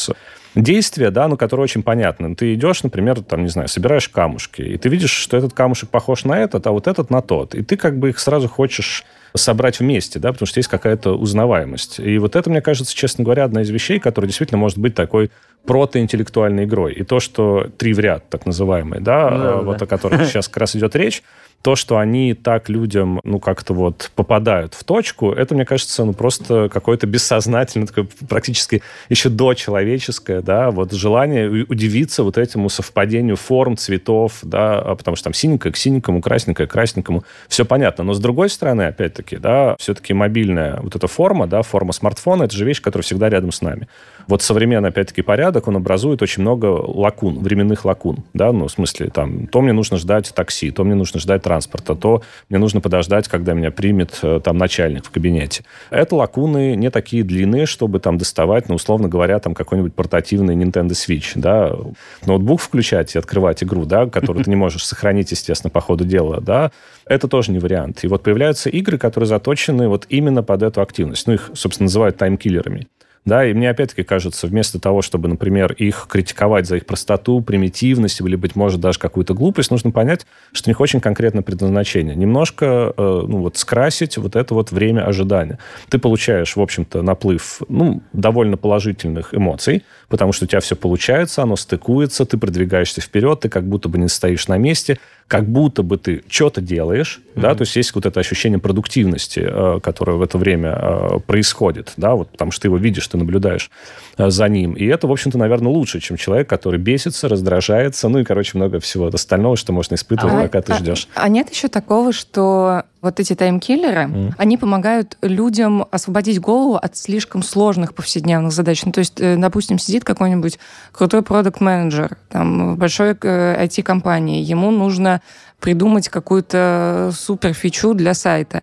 действие, да, ну, которое очень понятно. Ты идешь, например, там, не знаю, собираешь камушки, и ты видишь, что этот камушек похож на этот, а вот этот на тот. И ты как бы их сразу хочешь собрать вместе, да, потому что есть какая-то узнаваемость. И вот это, мне кажется, честно говоря, одна из вещей, которая действительно может быть такой протоинтеллектуальной игрой. И то, что три в ряд, так называемые, да, да вот да. о которых сейчас как раз идет речь, то, что они так людям, ну, как-то вот попадают в точку, это, мне кажется, ну, просто какое-то бессознательное, такое практически еще дочеловеческое, да, вот желание удивиться вот этому совпадению форм, цветов, да, потому что там синенькое к синенькому, красненькое к красненькому, все понятно. Но, с другой стороны, опять-таки, да, все-таки мобильная вот эта форма, да, форма смартфона, это же вещь, которая всегда рядом с нами. Вот современный, опять-таки, порядок, он образует очень много лакун, временных лакун, да, ну, в смысле, там, то мне нужно ждать такси, то мне нужно ждать транспорта, то мне нужно подождать, когда меня примет там начальник в кабинете. Это лакуны не такие длинные, чтобы там доставать, ну, условно говоря, там какой-нибудь портативный Nintendo Switch, да, ноутбук включать и открывать игру, да, которую ты не можешь сохранить, естественно, по ходу дела, да, это тоже не вариант. И вот появляются игры, которые заточены вот именно под эту активность. Ну, их, собственно, называют таймкиллерами. Да, и мне опять-таки кажется, вместо того, чтобы, например, их критиковать за их простоту, примитивность или, быть может, даже какую-то глупость, нужно понять, что у них очень конкретное предназначение. Немножко э, ну, вот, скрасить вот это вот время ожидания. Ты получаешь, в общем-то, наплыв ну, довольно положительных эмоций, потому что у тебя все получается, оно стыкуется, ты продвигаешься вперед, ты как будто бы не стоишь на месте, как будто бы ты что-то делаешь, mm-hmm. да, то есть есть вот это ощущение продуктивности, э, которое в это время э, происходит, да, вот, потому что ты его видишь, ты наблюдаешь э, за ним. И это, в общем-то, наверное, лучше, чем человек, который бесится, раздражается, ну и, короче, много всего остального, что можно испытывать, а, пока а, ты ждешь. А, а нет еще такого, что вот эти таймкиллеры, mm. они помогают людям освободить голову от слишком сложных повседневных задач. Ну, то есть, допустим, сидит какой-нибудь крутой продакт-менеджер там, в большой ай ти-компании, ему нужно придумать какую-то суперфичу для сайта.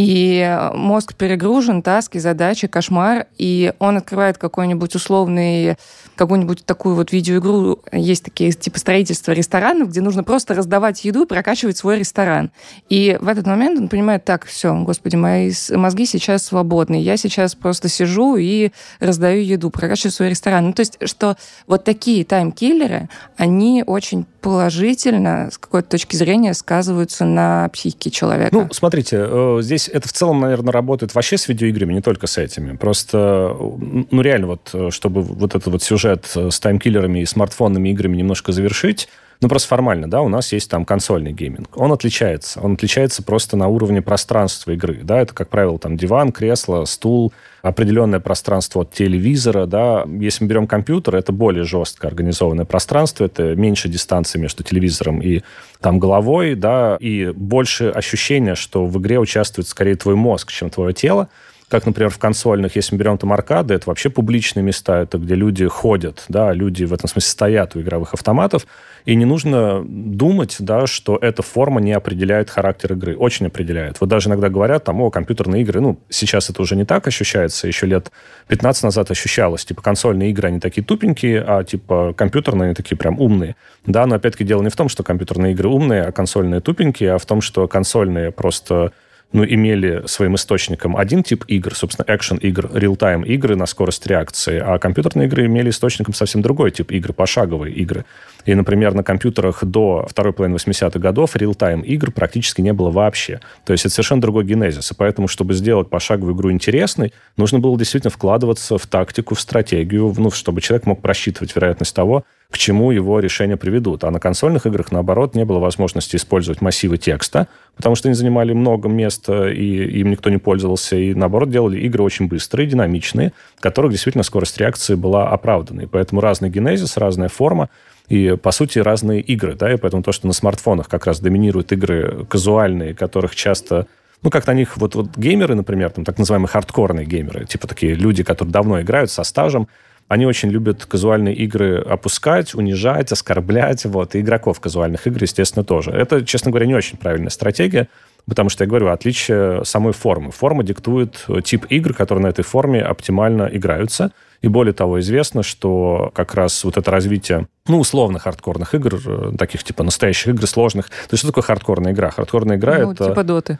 И мозг перегружен, таски, задачи, кошмар, и он открывает какой-нибудь условный, какую-нибудь такую вот видеоигру. Есть такие типа строительства ресторанов, где нужно просто раздавать еду и прокачивать свой ресторан. И в этот момент он понимает, так, все, господи, мои мозги сейчас свободны, я сейчас просто сижу и раздаю еду, прокачиваю свой ресторан. Ну, то есть, что вот такие таймкиллеры, они очень положительно, с какой-то точки зрения, сказываются на психике человека. Ну, смотрите, здесь это в целом, наверное, работает вообще с видеоиграми, не только с этими. Просто, ну, реально, вот, чтобы вот этот вот сюжет с таймкиллерами и смартфонными играми немножко завершить, ну, просто формально, да, у нас есть там консольный гейминг. Он отличается. Он отличается просто на уровне пространства игры, да, это, как правило, там диван, кресло, стул, определенное пространство от телевизора, да. Если мы берем компьютер, это более жестко организованное пространство, это меньше дистанции между телевизором и там головой, да, и больше ощущения, что в игре участвует скорее твой мозг, чем твое тело. Как, например, в консольных, если мы берем там аркады, это вообще публичные места, это где люди ходят, да, люди в этом смысле стоят у игровых автоматов, и не нужно думать, да, что эта форма не определяет характер игры. Очень определяет. Вот даже иногда говорят, там, о, компьютерные игры, ну, сейчас это уже не так ощущается, еще лет пятнадцать назад ощущалось, типа, консольные игры, они такие тупенькие, а, типа, компьютерные, они такие прям умные. Да, но, опять-таки, дело не в том, что компьютерные игры умные, а консольные тупенькие, а в том, что консольные просто... ну, имели своим источником один тип игр, собственно, экшен-игр, реал-тайм игры на скорость реакции, а компьютерные игры имели источником совсем другой тип игр, пошаговые игры. И, например, на компьютерах до второй половины восьмидесятых годов реал-тайм игр практически не было вообще. То есть это совершенно другой генезис. И поэтому, чтобы сделать пошаговую игру интересной, нужно было действительно вкладываться в тактику, в стратегию, ну, чтобы человек мог просчитывать вероятность того, к чему его решения приведут. А на консольных играх, наоборот, не было возможности использовать массивы текста, потому что они занимали много места, и им никто не пользовался. И, наоборот, делали игры очень быстрые, динамичные, в которых действительно скорость реакции была оправданной. Поэтому разный генезис, разная форма, и, по сути, разные игры. Да? И поэтому то, что на смартфонах как раз доминируют игры казуальные, которых часто... Ну, как на них вот, вот геймеры, например, там, так называемые хардкорные геймеры, типа такие люди, которые давно играют, со стажем, они очень любят казуальные игры опускать, унижать, оскорблять, вот, и игроков казуальных игр, естественно, тоже. Это, честно говоря, не очень правильная стратегия, потому что, я говорю, отличие самой формы. Форма диктует тип игр, которые на этой форме оптимально играются, и более того, известно, что как раз вот это развитие, ну, условно хардкорных игр, таких типа настоящих игр, сложных. То есть что такое хардкорная игра? Хардкорная игра ну, это... типа доты.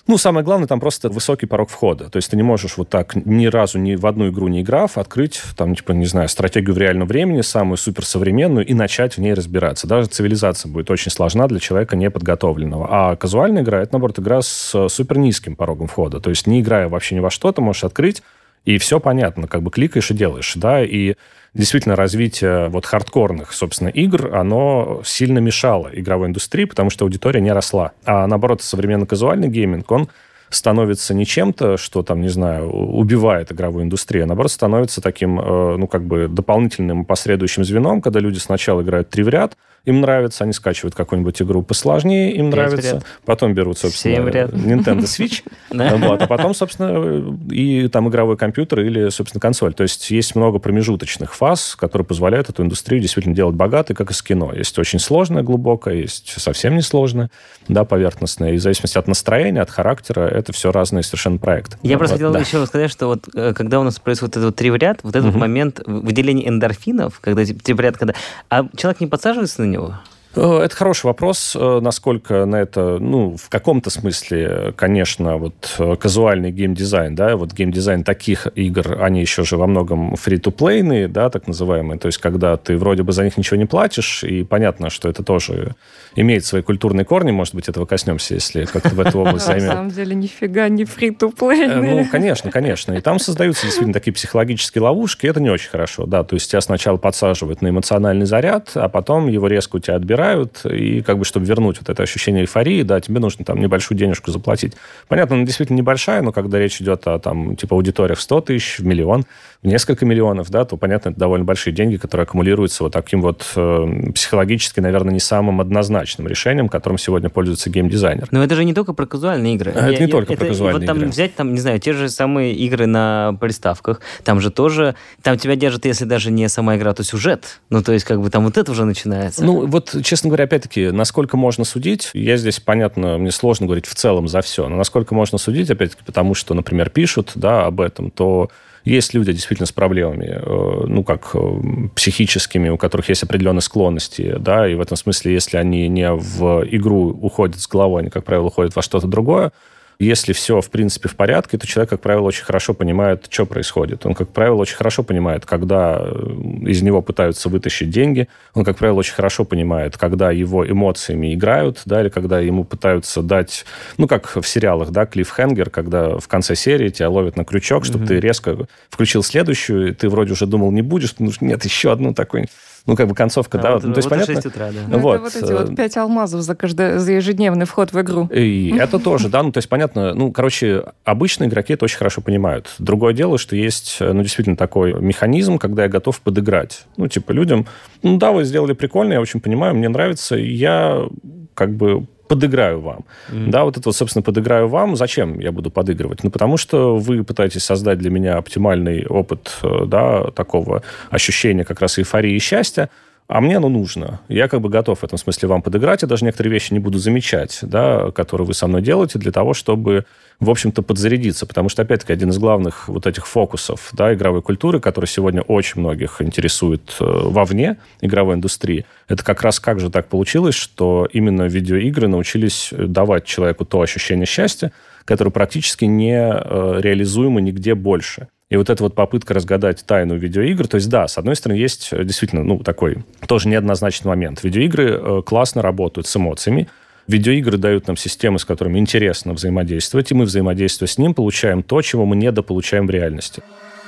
Ну, самое главное, там просто высокий порог входа. То есть ты не можешь вот так ни разу ни в одну игру не играв, открыть, там, типа, не знаю, стратегию в реальном времени, самую суперсовременную, и начать в ней разбираться. Даже цивилизация будет очень сложна для человека неподготовленного. А казуальная игра — это, наоборот, игра с супер низким порогом входа. То есть не играя вообще ни во что, ты можешь открыть, и все понятно, как бы кликаешь и делаешь, да, и действительно развитие вот хардкорных, собственно, игр, оно сильно мешало игровой индустрии, потому что аудитория не росла. А наоборот, современный казуальный гейминг, он становится не чем-то, что там, не знаю, убивает игровую индустрию, а наоборот, становится таким, ну, как бы дополнительным последующим звеном, когда люди сначала играют три в ряд, им нравится, они скачивают какую-нибудь игру посложнее, им нравится, потом берут, собственно, Nintendo Switch, вот, а потом, собственно, и там игровой компьютер или, собственно, консоль. То есть есть много промежуточных фаз, которые позволяют эту индустрию действительно делать богатой, как из кино. Есть очень сложная, глубокая, есть совсем несложная, да, поверхностная. И в зависимости от настроения, от характера, это все разные совершенно проекты. Я вот, просто хотел да. еще сказать, что вот когда у нас происходит этот вот три в ряд, вот этот uh-huh. момент выделения эндорфинов, когда три в ряд, когда... А человек не подсаживается на него? Это хороший вопрос, насколько на это, ну, в каком-то смысле, конечно, вот казуальный геймдизайн, да, вот геймдизайн таких игр, они еще же во многом фри-ту-плейные, да, так называемые, то есть когда ты вроде бы за них ничего не платишь, и понятно, что это тоже имеет свои культурные корни, может быть, этого коснемся, если как-то в эту область займем. На самом деле, нифига не фри-ту-плейные. Ну, конечно, конечно, и там создаются действительно такие психологические ловушки, это не очень хорошо, да, то есть тебя сначала подсаживают на эмоциональный заряд, а потом его резко у тебя отбирают, и как бы, чтобы вернуть вот это ощущение эйфории, да, тебе нужно там небольшую денежку заплатить. Понятно, она действительно небольшая, но когда речь идет о там, типа, аудиториях в сто тысяч, в миллион, в несколько миллионов, да, то, понятно, это довольно большие деньги, которые аккумулируются вот таким вот э, психологически, наверное, не самым однозначным решением, которым сегодня пользуется геймдизайнер. Но это же не только про казуальные игры. Это я, не я, только это, про казуальные вот там игры. Взять, там, не знаю, те же самые игры на приставках, там же тоже, там тебя держит, если даже не сама игра, то сюжет. Ну, то есть, как бы там вот это уже начинается. Ну, вот, честно говоря, опять-таки, насколько можно судить, я здесь, понятно, мне сложно говорить в целом за все, но насколько можно судить, опять-таки, потому что, например, пишут, да, об этом, то есть люди действительно с проблемами, ну, как психическими, у которых есть определенные склонности, да, и в этом смысле, если они не в игру уходят с головой, они, как правило, уходят во что-то другое. Если все, в принципе, в порядке, то человек, как правило, очень хорошо понимает, что происходит. Он, как правило, очень хорошо понимает, когда из него пытаются вытащить деньги. Он, как правило, очень хорошо понимает, когда его эмоциями играют, да, или когда ему пытаются дать, ну, как в сериалах, да, клиффхенгер, когда в конце серии тебя ловят на крючок, чтобы mm-hmm. ты резко включил следующую, и ты вроде уже думал, не будешь, потому что нет, еще одну такой... Ну, как бы концовка, а да. Вот, ну, то есть, вот понятно? шесть утра, да. Ну, вот. Это вот эти вот пять алмазов за, каждый, за ежедневный вход в игру. И это тоже, да. Ну, то есть, понятно, ну, короче, обычные игроки это очень хорошо понимают. Другое дело, что есть, ну, действительно такой механизм, когда я готов подыграть. Ну, типа, людям, ну, да, вы сделали прикольно, я очень понимаю, мне нравится, я как бы... подыграю вам. Mm-hmm. Да, вот это вот, собственно, подыграю вам. Зачем я буду подыгрывать? Ну, потому что вы пытаетесь создать для меня оптимальный опыт, да, такого ощущения как раз эйфории и счастья, а мне оно нужно. Я как бы готов в этом смысле вам подыграть, я даже некоторые вещи не буду замечать, да, которые вы со мной делаете, для того, чтобы, в общем-то, подзарядиться. Потому что, опять-таки, один из главных вот этих фокусов, да, игровой культуры, который сегодня очень многих интересует э, вовне игровой индустрии, это как раз как же так получилось, что именно видеоигры научились давать человеку то ощущение счастья, которое практически не э, реализуемо нигде больше. И вот эта вот попытка разгадать тайну видеоигр, то есть, да, с одной стороны, есть действительно, ну, такой тоже неоднозначный момент. Видеоигры э, классно работают с эмоциями. Видеоигры дают нам системы, с которыми интересно взаимодействовать, и мы, взаимодействуя с ним, получаем то, чего мы недополучаем в реальности.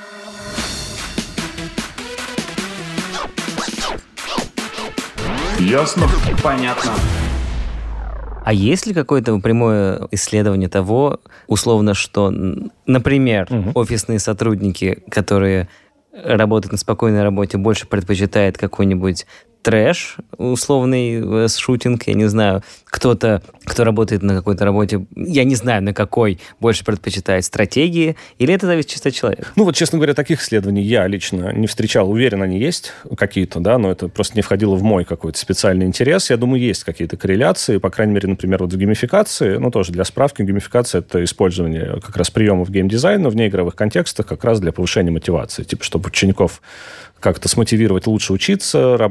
Ясно? Понятно. А есть ли какое-то прямое исследование того, условно, что, например, угу. офисные сотрудники, которые работают на спокойной работе, больше предпочитают какой-нибудь трэш, условный шутинг, я не знаю, кто-то, кто работает на какой-то работе, я не знаю, на какой, больше предпочитает стратегии, или это зависит чисто от человека? Ну вот, честно говоря, таких исследований я лично не встречал. Уверен, они есть какие-то, да, но это просто не входило в мой какой-то специальный интерес. Я думаю, есть какие-то корреляции, по крайней мере, например, вот в геймификации, ну тоже для справки, геймификация — это использование как раз приемов геймдизайна в неигровых контекстах как раз для повышения мотивации, типа, чтобы учеников как-то смотивировать лучше учиться, работников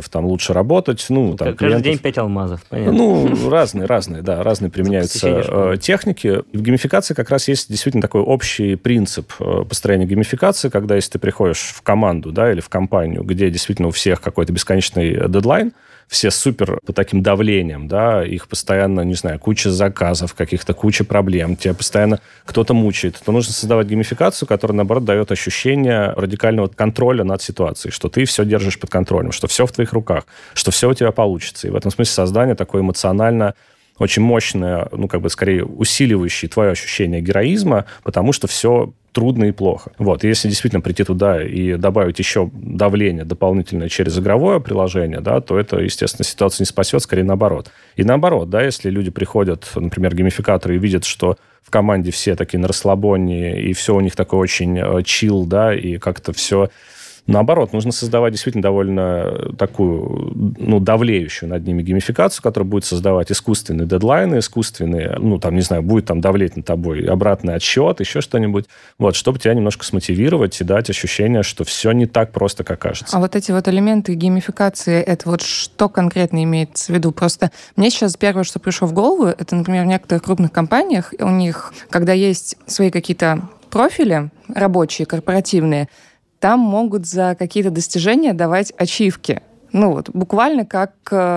клиентов там лучше работать. Ну, там, Каждый клиентов... день пять алмазов, понятно. Ну, разные, разные, да, разные применяются техники. В геймификации как раз есть действительно такой общий принцип построения геймификации, когда если ты приходишь в команду, да, или в компанию, где действительно у всех какой-то бесконечный дедлайн, все супер по таким давлением, да, их постоянно, не знаю, куча заказов, каких-то куча проблем, тебя постоянно кто-то мучает, то нужно создавать геймификацию, которая, наоборот, дает ощущение радикального контроля над ситуацией, что ты все держишь под контролем, что все в твоих руках, что все у тебя получится. И в этом смысле создание такое эмоционально очень мощное, ну, как бы, скорее, усиливающее твое ощущение героизма, потому что все трудно и плохо. Вот. И если действительно прийти туда и добавить еще давление дополнительное через игровое приложение, да, то это, естественно, ситуацию не спасет, скорее наоборот. И наоборот, да, если люди приходят, например, геймификаторы, и видят, что в команде все такие на расслабоне, и все у них такое очень чил, да, и как-то все... Наоборот, нужно создавать действительно довольно такую, ну, давлеющую над ними геймификацию, которая будет создавать искусственные дедлайны, искусственные, ну, там, не знаю, будет там давлеть над тобой обратный отсчет, еще что-нибудь, вот, чтобы тебя немножко смотивировать и дать ощущение, что все не так просто, как кажется. А вот эти вот элементы геймификации, это вот что конкретно имеется в виду? Просто мне сейчас первое, что пришло в голову, это, например, в некоторых крупных компаниях, у них, когда есть свои какие-то профили рабочие, корпоративные, там могут за какие-то достижения давать ачивки. Ну вот, буквально как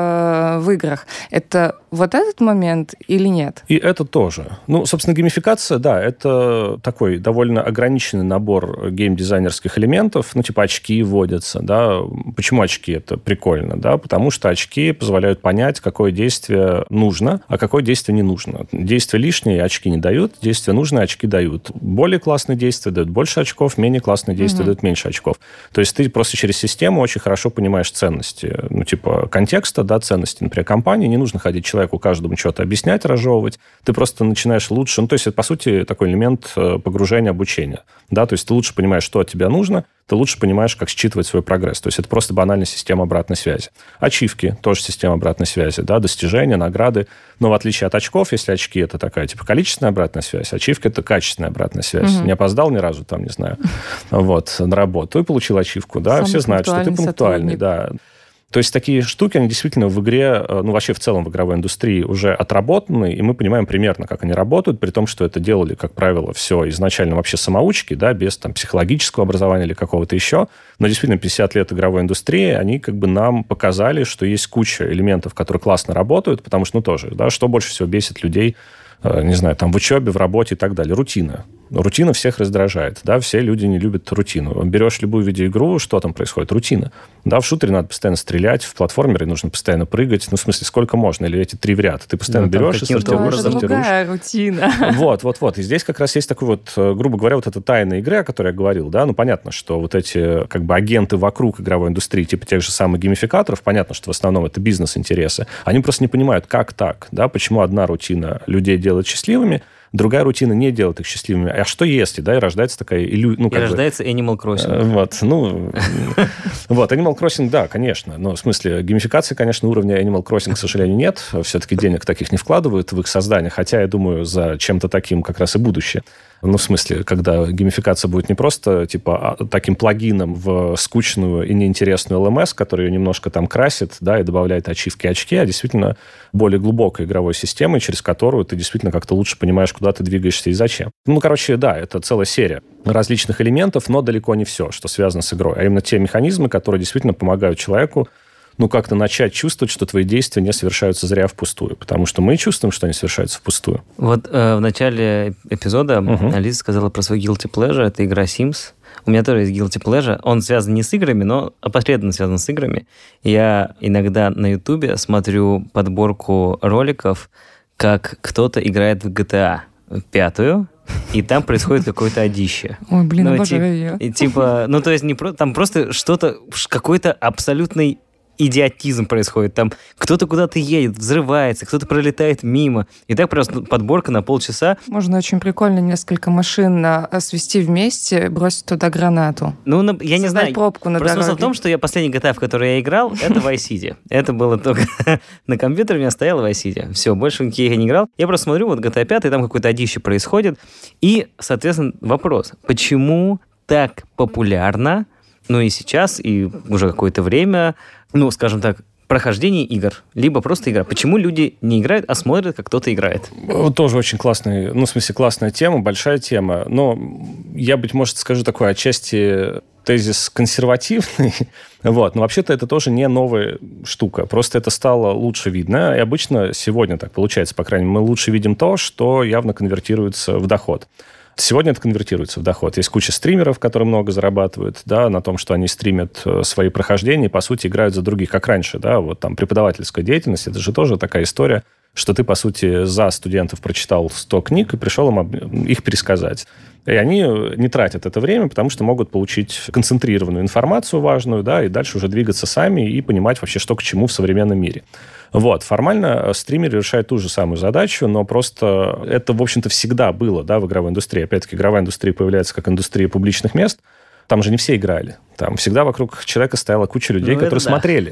э, в играх. Это вот этот момент или нет? И это тоже. Ну, собственно, геймификация, да, это такой довольно ограниченный набор геймдизайнерских элементов. Ну, типа очки вводятся, да. Почему очки? Это прикольно, да, потому что очки позволяют понять, какое действие нужно, а какое действие не нужно. Действия лишние очки не дают, действия нужные очки дают. Более классные действия дают больше очков, менее классные действия mm-hmm. дают меньше очков. То есть ты просто через систему очень хорошо понимаешь ценности. Ну, типа, контекста, да, ценности, например, компании. Не нужно ходить человеку каждому что-то объяснять, разжевывать. Ты просто начинаешь лучше... Ну, то есть это, по сути, такой элемент погружения, обучения. Да, то есть ты лучше понимаешь, что от тебя нужно, ты лучше понимаешь, как считывать свой прогресс. То есть это просто банальная система обратной связи. Ачивки – тоже система обратной связи. Да, достижения, награды. Но в отличие от очков, если очки – это такая, типа, количественная обратная связь, ачивка – это качественная обратная связь. Угу. Не опоздал ни разу, там, не знаю, вот, на работу и получил ачивку. Да, все знают, что ты пунктуальный. Да. То есть такие штуки, они действительно в игре, ну, вообще в целом в игровой индустрии уже отработаны, и мы понимаем примерно, как они работают, при том, что это делали, как правило, все изначально вообще самоучки, да, без там психологического образования или какого-то еще. Но действительно пятьдесят лет игровой индустрии, они как бы нам показали, что есть куча элементов, которые классно работают, потому что, ну, тоже, да, что больше всего бесит людей, не знаю, там, в учебе, в работе и так далее. Рутина. Рутина всех раздражает, да, все люди не любят рутину. Берешь любую видеоигру, что там происходит? Рутина. Да, в шутере надо постоянно стрелять, в платформере нужно постоянно прыгать, ну, в смысле, сколько можно, или эти три в ряд. Ты постоянно ну, берешь и сортируешь, сортируешь. Это другая рутина. Вот, вот, вот. И здесь как раз есть такой вот, грубо говоря, вот эта тайная игра, о которой я говорил, да, ну, понятно, что вот эти, как бы, агенты вокруг игровой индустрии, типа тех же самых геймификаторов, понятно, что в основном это бизнес-интересы, они просто не понимают, как так, да, почему одна рутина людей делает счастливыми, другая рутина не делает их счастливыми. А что если, да, и рождается такая иллюзия... Ну, и рождается бы, Animal Crossing. Вот, ну... Вот, Animal Crossing, да, конечно. Но, в смысле, геймификации, конечно, уровня Animal Crossing, к сожалению, нет. Все-таки денег таких не вкладывают в их создание. Хотя, я думаю, за чем-то таким как раз и будущее. Ну, в смысле, когда геймификация будет не просто, типа, таким плагином в скучную и неинтересную эл эм эс, который ее немножко там красит, да, и добавляет ачивки и очки, а действительно более глубокой игровой системой, через которую ты действительно как-то лучше понимаешь, куда ты двигаешься и зачем. Ну, короче, да, это целая серия различных элементов, но далеко не все, что связано с игрой. А именно те механизмы, которые действительно помогают человеку ну, как-то начать чувствовать, что твои действия не совершаются зря впустую. Потому что мы чувствуем, что они совершаются впустую. Вот э, в начале эпизода uh-huh. Алиса сказала про свой guilty pleasure. Это игра Sims. У меня тоже есть guilty pleasure. Он связан не с играми, но опосредованно связан с играми. Я иногда на Ютубе смотрю подборку роликов, как кто-то играет в джи ти эй пятую, и там происходит какое-то одище. Ой, блин, ну, обожаю ее. Тип, типа, ну, то есть не про, там просто что-то, какой-то абсолютный идиотизм происходит. Там кто-то куда-то едет, взрывается, кто-то пролетает мимо. И так просто подборка на полчаса. Можно очень прикольно несколько машин свести вместе, бросить туда гранату. Ну, я Создать не знаю. Пробку на Просто дороге. смысл в том, что я последний джи ти эй, в который я играл, это Vice City. Это было только... На компьютере у меня стоял Vice City. Все, больше никаких я не играл. Я просто смотрю, вот джи ти эй пять, там какое-то одище происходит. И, соответственно, вопрос. Почему так популярно ну и сейчас, и уже какое-то время, ну, скажем так, прохождение игр, либо просто игра. Почему люди не играют, а смотрят, как кто-то играет? Тоже очень классная, ну, в смысле, классная тема, большая тема. Но я, быть может, скажу такой отчасти тезис консервативный. Вот. Но вообще-то это тоже не новая штука. Просто это стало лучше видно. И обычно сегодня так получается, по крайней мере, мы лучше видим то, что явно конвертируется в доход. Сегодня это конвертируется в доход. Есть куча стримеров, которые много зарабатывают, да, на том, что они стримят свои прохождения и, по сути, играют за других, как раньше, да, вот там преподавательская деятельность, это же тоже такая история, что ты, по сути, за студентов прочитал сто книг и пришел им их пересказать. И они не тратят это время, потому что могут получить концентрированную информацию важную, да, и дальше уже двигаться сами и понимать вообще, что к чему в современном мире. Вот, формально стример решает ту же самую задачу, но просто это, в общем-то, всегда было, да, в игровой индустрии. Опять-таки, игровая индустрия появляется как индустрия публичных мест. Там же не все играли. Там всегда вокруг человека стояла куча людей, ну, которые да. смотрели.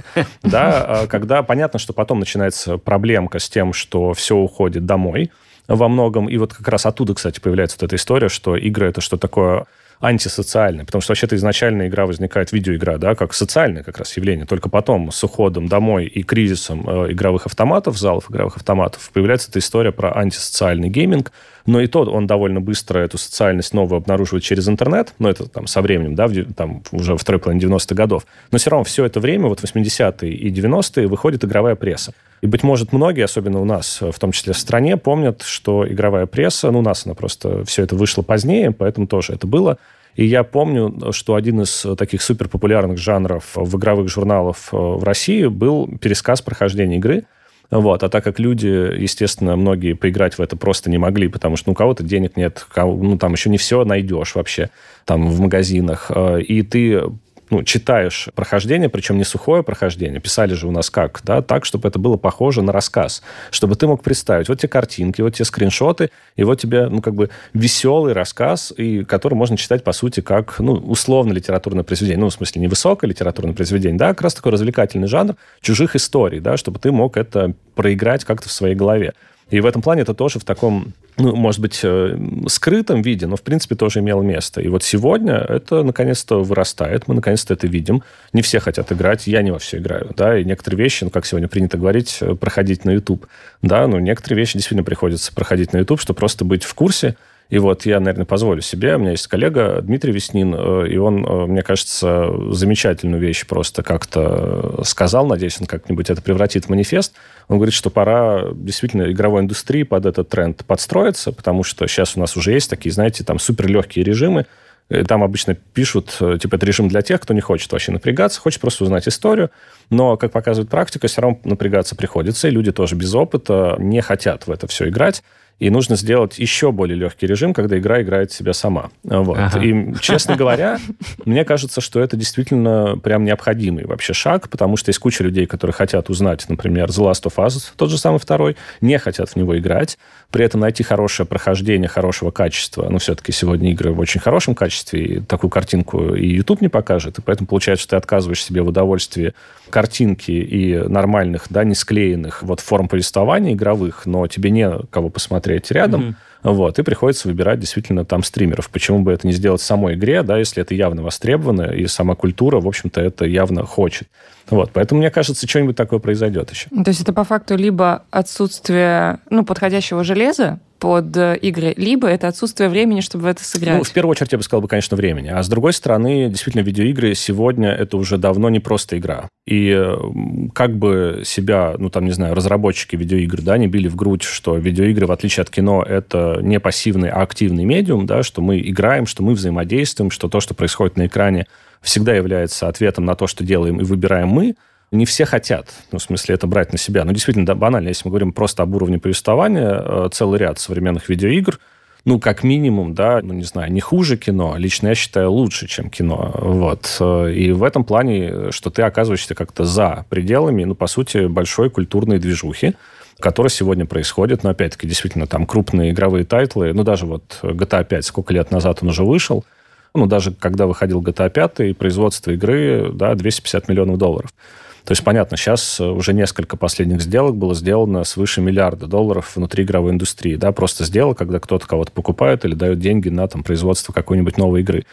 Да, когда понятно, что потом начинается проблемка с тем, что все уходит домой во многом. И вот как раз оттуда, кстати, появляется вот эта история, что игры — это что такое антисоциальное, потому что вообще-то изначально игра возникает, видеоигра, да, как социальное как раз явление. Только потом с уходом домой и кризисом э, игровых автоматов, залов игровых автоматов, появляется эта история про антисоциальный гейминг. Но и тот, он довольно быстро эту социальность новую обнаруживает через интернет, но это там со временем, да, в, там уже в второй половине девяностых годов. Но все равно все это время, вот восьмидесятые и девяностые, выходит игровая пресса. И, быть может, многие, особенно у нас, в том числе в стране, помнят, что игровая пресса, ну, у нас она просто все это вышло позднее, поэтому тоже это было. И я помню, что один из таких суперпопулярных жанров в игровых журналах в России был пересказ прохождения игры. Вот. А так как люди, естественно, многие поиграть в это просто не могли, потому что ну, у кого-то денег нет, ну, там еще не все найдешь вообще там в магазинах. И ты ну, читаешь прохождение, причем не сухое прохождение. Писали же у нас как, да, так, чтобы это было похоже на рассказ. Чтобы ты мог представить, вот те картинки, вот те скриншоты, и вот тебе, ну, как бы веселый рассказ, и который можно читать, по сути, как, ну, условно литературное произведение. Ну, в смысле, не высокое литературное произведение, да, как раз такой развлекательный жанр чужих историй, да, чтобы ты мог это проиграть как-то в своей голове. И в этом плане это тоже в таком, ну, может быть, скрытом виде, но, в принципе, тоже имело место. И вот сегодня это, наконец-то, вырастает, мы, наконец-то, это видим. Не все хотят играть, я не во все играю, да, и некоторые вещи, ну, как сегодня принято говорить, проходить на YouTube, да, ну, некоторые вещи действительно приходится проходить на YouTube, чтобы просто быть в курсе. И вот я, наверное, позволю себе. У меня есть коллега Дмитрий Веснин, и он, мне кажется, замечательную вещь просто как-то сказал. Надеюсь, он как-нибудь это превратит в манифест. Он говорит, что пора действительно игровой индустрии под этот тренд подстроиться, потому что сейчас у нас уже есть такие, знаете, там суперлегкие режимы. Там обычно пишут, типа, это режим для тех, кто не хочет вообще напрягаться, хочет просто узнать историю. Но, как показывает практика, все равно напрягаться приходится, и люди тоже без опыта не хотят в это все играть. И нужно сделать еще более легкий режим, когда игра играет себя сама. Вот. Ага. И, честно говоря, мне кажется, что это действительно прям необходимый вообще шаг, потому что есть куча людей, которые хотят узнать, например, The Last of Us, тот же самый второй, не хотят в него играть, при этом найти хорошее прохождение, хорошего качества. Ну, все-таки сегодня игры в очень хорошем качестве, и такую картинку и YouTube не покажет, и поэтому получается, что ты отказываешь себе в удовольствии картинки и нормальных, да, не склеенных вот форм повествования игровых, но тебе не кого посмотреть рядом, mm-hmm. вот, и приходится выбирать действительно там стримеров. Почему бы это не сделать в самой игре, да, если это явно востребовано, и сама культура, в общем-то, это явно хочет. Вот, поэтому, мне кажется, что-нибудь такое произойдет еще. То есть это по факту либо отсутствие, ну, подходящего железа под игры, либо это отсутствие времени, чтобы в это сыграть. Ну, в первую очередь, я бы сказал, бы, конечно, времени. А с другой стороны, действительно, видеоигры сегодня это уже давно не просто игра. И как бы себя, ну, там, не знаю, разработчики видеоигр, да, не били в грудь, что видеоигры, в отличие от кино, это не пассивный, а активный медиум, да, что мы играем, что мы взаимодействуем, что то, что происходит на экране, всегда является ответом на то, что делаем и выбираем мы. Не все хотят, ну, в смысле, это брать на себя. Ну, действительно, да, банально, если мы говорим просто об уровне повествования, целый ряд современных видеоигр, ну, как минимум, да, ну, не знаю, не хуже кино, лично я считаю, лучше, чем кино. Вот. И в этом плане, что ты оказываешься как-то за пределами, ну, по сути, большой культурной движухи, которая сегодня происходит. Но, опять-таки, действительно, там крупные игровые тайтлы, ну, даже вот джи ти эй пять, сколько лет назад он уже вышел, ну, даже когда выходил джи ти эй пять, производство игры, да, двести пятьдесят миллионов долларов. То есть, понятно, сейчас уже несколько последних сделок было сделано свыше миллиарда долларов внутри игровой индустрии. Да, просто сделок, когда кто-то кого-то покупает или дает деньги на там, производство какой-нибудь новой игры.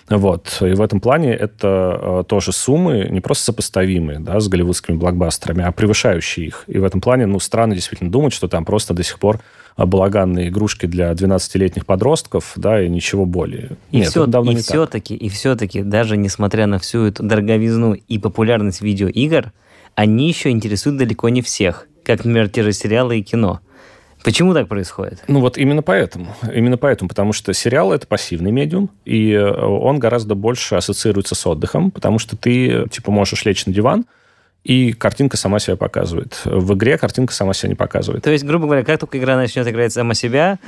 Вот. И в этом плане это тоже суммы не просто сопоставимые, да, с голливудскими блокбастерами, а превышающие их. И в этом плане, ну, странно действительно думать, что там просто до сих пор балаганные игрушки для двенадцатилетних подростков, да, и ничего более. И, Нет, все, это давно и не все-таки, и все-таки, даже несмотря на всю эту дороговизну и популярность видеоигр, они еще интересуют далеко не всех, как, например, те же сериалы и кино. Почему так происходит? Ну вот именно поэтому. Именно поэтому, потому что сериал — это пассивный медиум, и он гораздо больше ассоциируется с отдыхом, потому что ты, типа, можешь лечь на диван, и картинка сама себя показывает. В игре картинка сама себя не показывает. То есть, грубо говоря, как только игра начнет играть сама себя,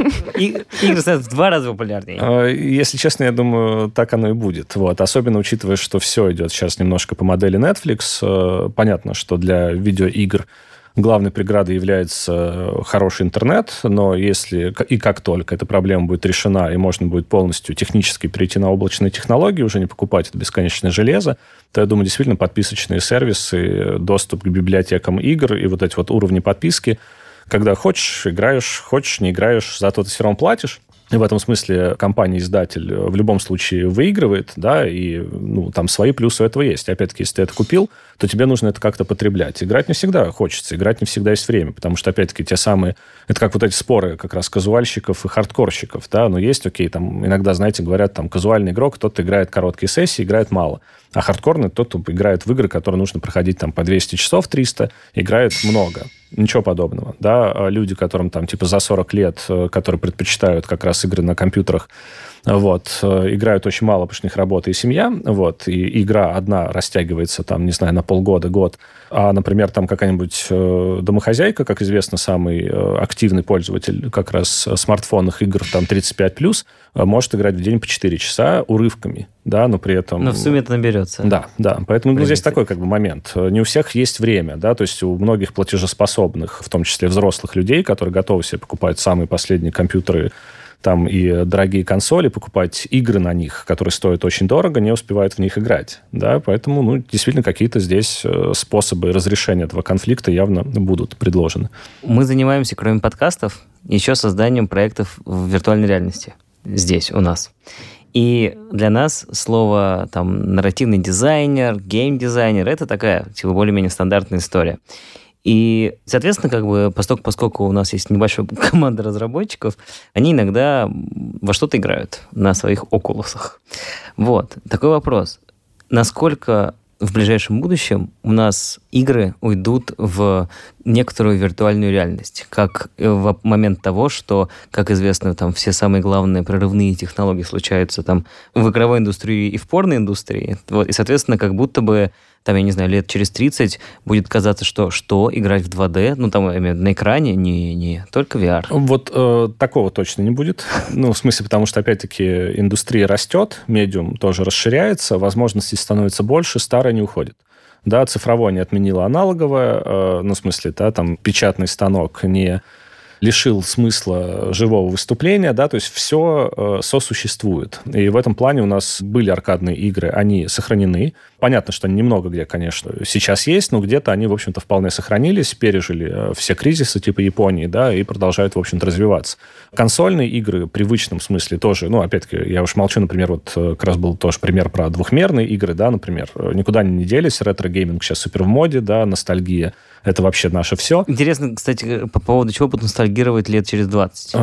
игры становятся в два раза популярнее. Если честно, я думаю, так оно и будет. Вот. Особенно учитывая, что все идет сейчас немножко по модели Netflix. Понятно, что для видеоигр главной преградой является хороший интернет, но если и как только эта проблема будет решена, и можно будет полностью технически перейти на облачные технологии, уже не покупать это бесконечное железо, то, я думаю, действительно подписочные сервисы, доступ к библиотекам игр и вот эти вот уровни подписки, когда хочешь, играешь, хочешь, не играешь, зато ты все равно платишь. И в этом смысле компания-издатель в любом случае выигрывает, да, и ну, там свои плюсы у этого есть. Опять-таки, если ты это купил, то тебе нужно это как-то потреблять. Играть не всегда хочется, играть не всегда есть время, потому что, опять-таки, те самые... Это как вот эти споры как раз казуальщиков и хардкорщиков, да, но есть, окей, там иногда, знаете, говорят, там, казуальный игрок, кто-то играет короткие сессии, играет мало, а хардкорный тот, кто играет в игры, которые нужно проходить там по двести часов, триста, играет много. Ничего подобного. Да? Люди, которым там типа за сорок лет, которые предпочитают как раз игры на компьютерах, вот, играют очень мало, потому что у них работа и семья, вот, и игра одна растягивается там, не знаю, на полгода, год, а, например, там какая-нибудь домохозяйка, как известно, самый активный пользователь как раз смартфонных игр, там, тридцать пять плюс, может играть в день по четыре часа урывками, да, но при этом... Но в сумме это наберется. Да, да, поэтому ну, здесь такой как бы момент. Не у всех есть время, да, то есть у многих платежеспособных, в том числе взрослых людей, которые готовы себе покупать самые последние компьютеры, там и дорогие консоли, покупать игры на них, которые стоят очень дорого, не успевают в них играть. Да? Поэтому ну, действительно какие-то здесь способы разрешения этого конфликта явно будут предложены. Мы занимаемся, кроме подкастов, еще созданием проектов в виртуальной реальности здесь, у нас. И для нас слово там нарративный дизайнер, гейм-дизайнер — это такая типа более-менее стандартная история. И, соответственно, как бы, поскольку, поскольку у нас есть небольшая команда разработчиков, они иногда во что-то играют на своих окулусах. Вот. Такой вопрос. Насколько в ближайшем будущем у нас игры уйдут в некоторую виртуальную реальность, как в момент того, что, как известно, там все самые главные прорывные технологии случаются там в игровой индустрии и в порноиндустрии. Вот. И, соответственно, как будто бы там, я не знаю, лет через тридцать будет казаться, что что, играть в два дэ, ну, там, на экране, не, не только ви ар. Вот э, такого точно не будет. Ну, в смысле, потому что, опять-таки, индустрия растет, медиум тоже расширяется, возможностей становится больше, старое не уходит. Да, цифровое не отменило аналоговое, э, ну, в смысле, да, там, печатный станок не лишил смысла живого выступления, да, то есть все э, сосуществует. И в этом плане у нас были аркадные игры, они сохранены. Понятно, что они немного где, конечно, сейчас есть, но где-то они, в общем-то, вполне сохранились, пережили все кризисы типа Японии, да, и продолжают, в общем-то, развиваться. Консольные игры в привычном смысле тоже, ну, опять-таки, я уж молчу, например, вот как раз был тоже пример про двухмерные игры, да, например, никуда они не делись, ретро-гейминг сейчас супер в моде, да, ностальгия. Это вообще наше все. Интересно, кстати, по поводу чего будут ностальгировать лет через двадцать?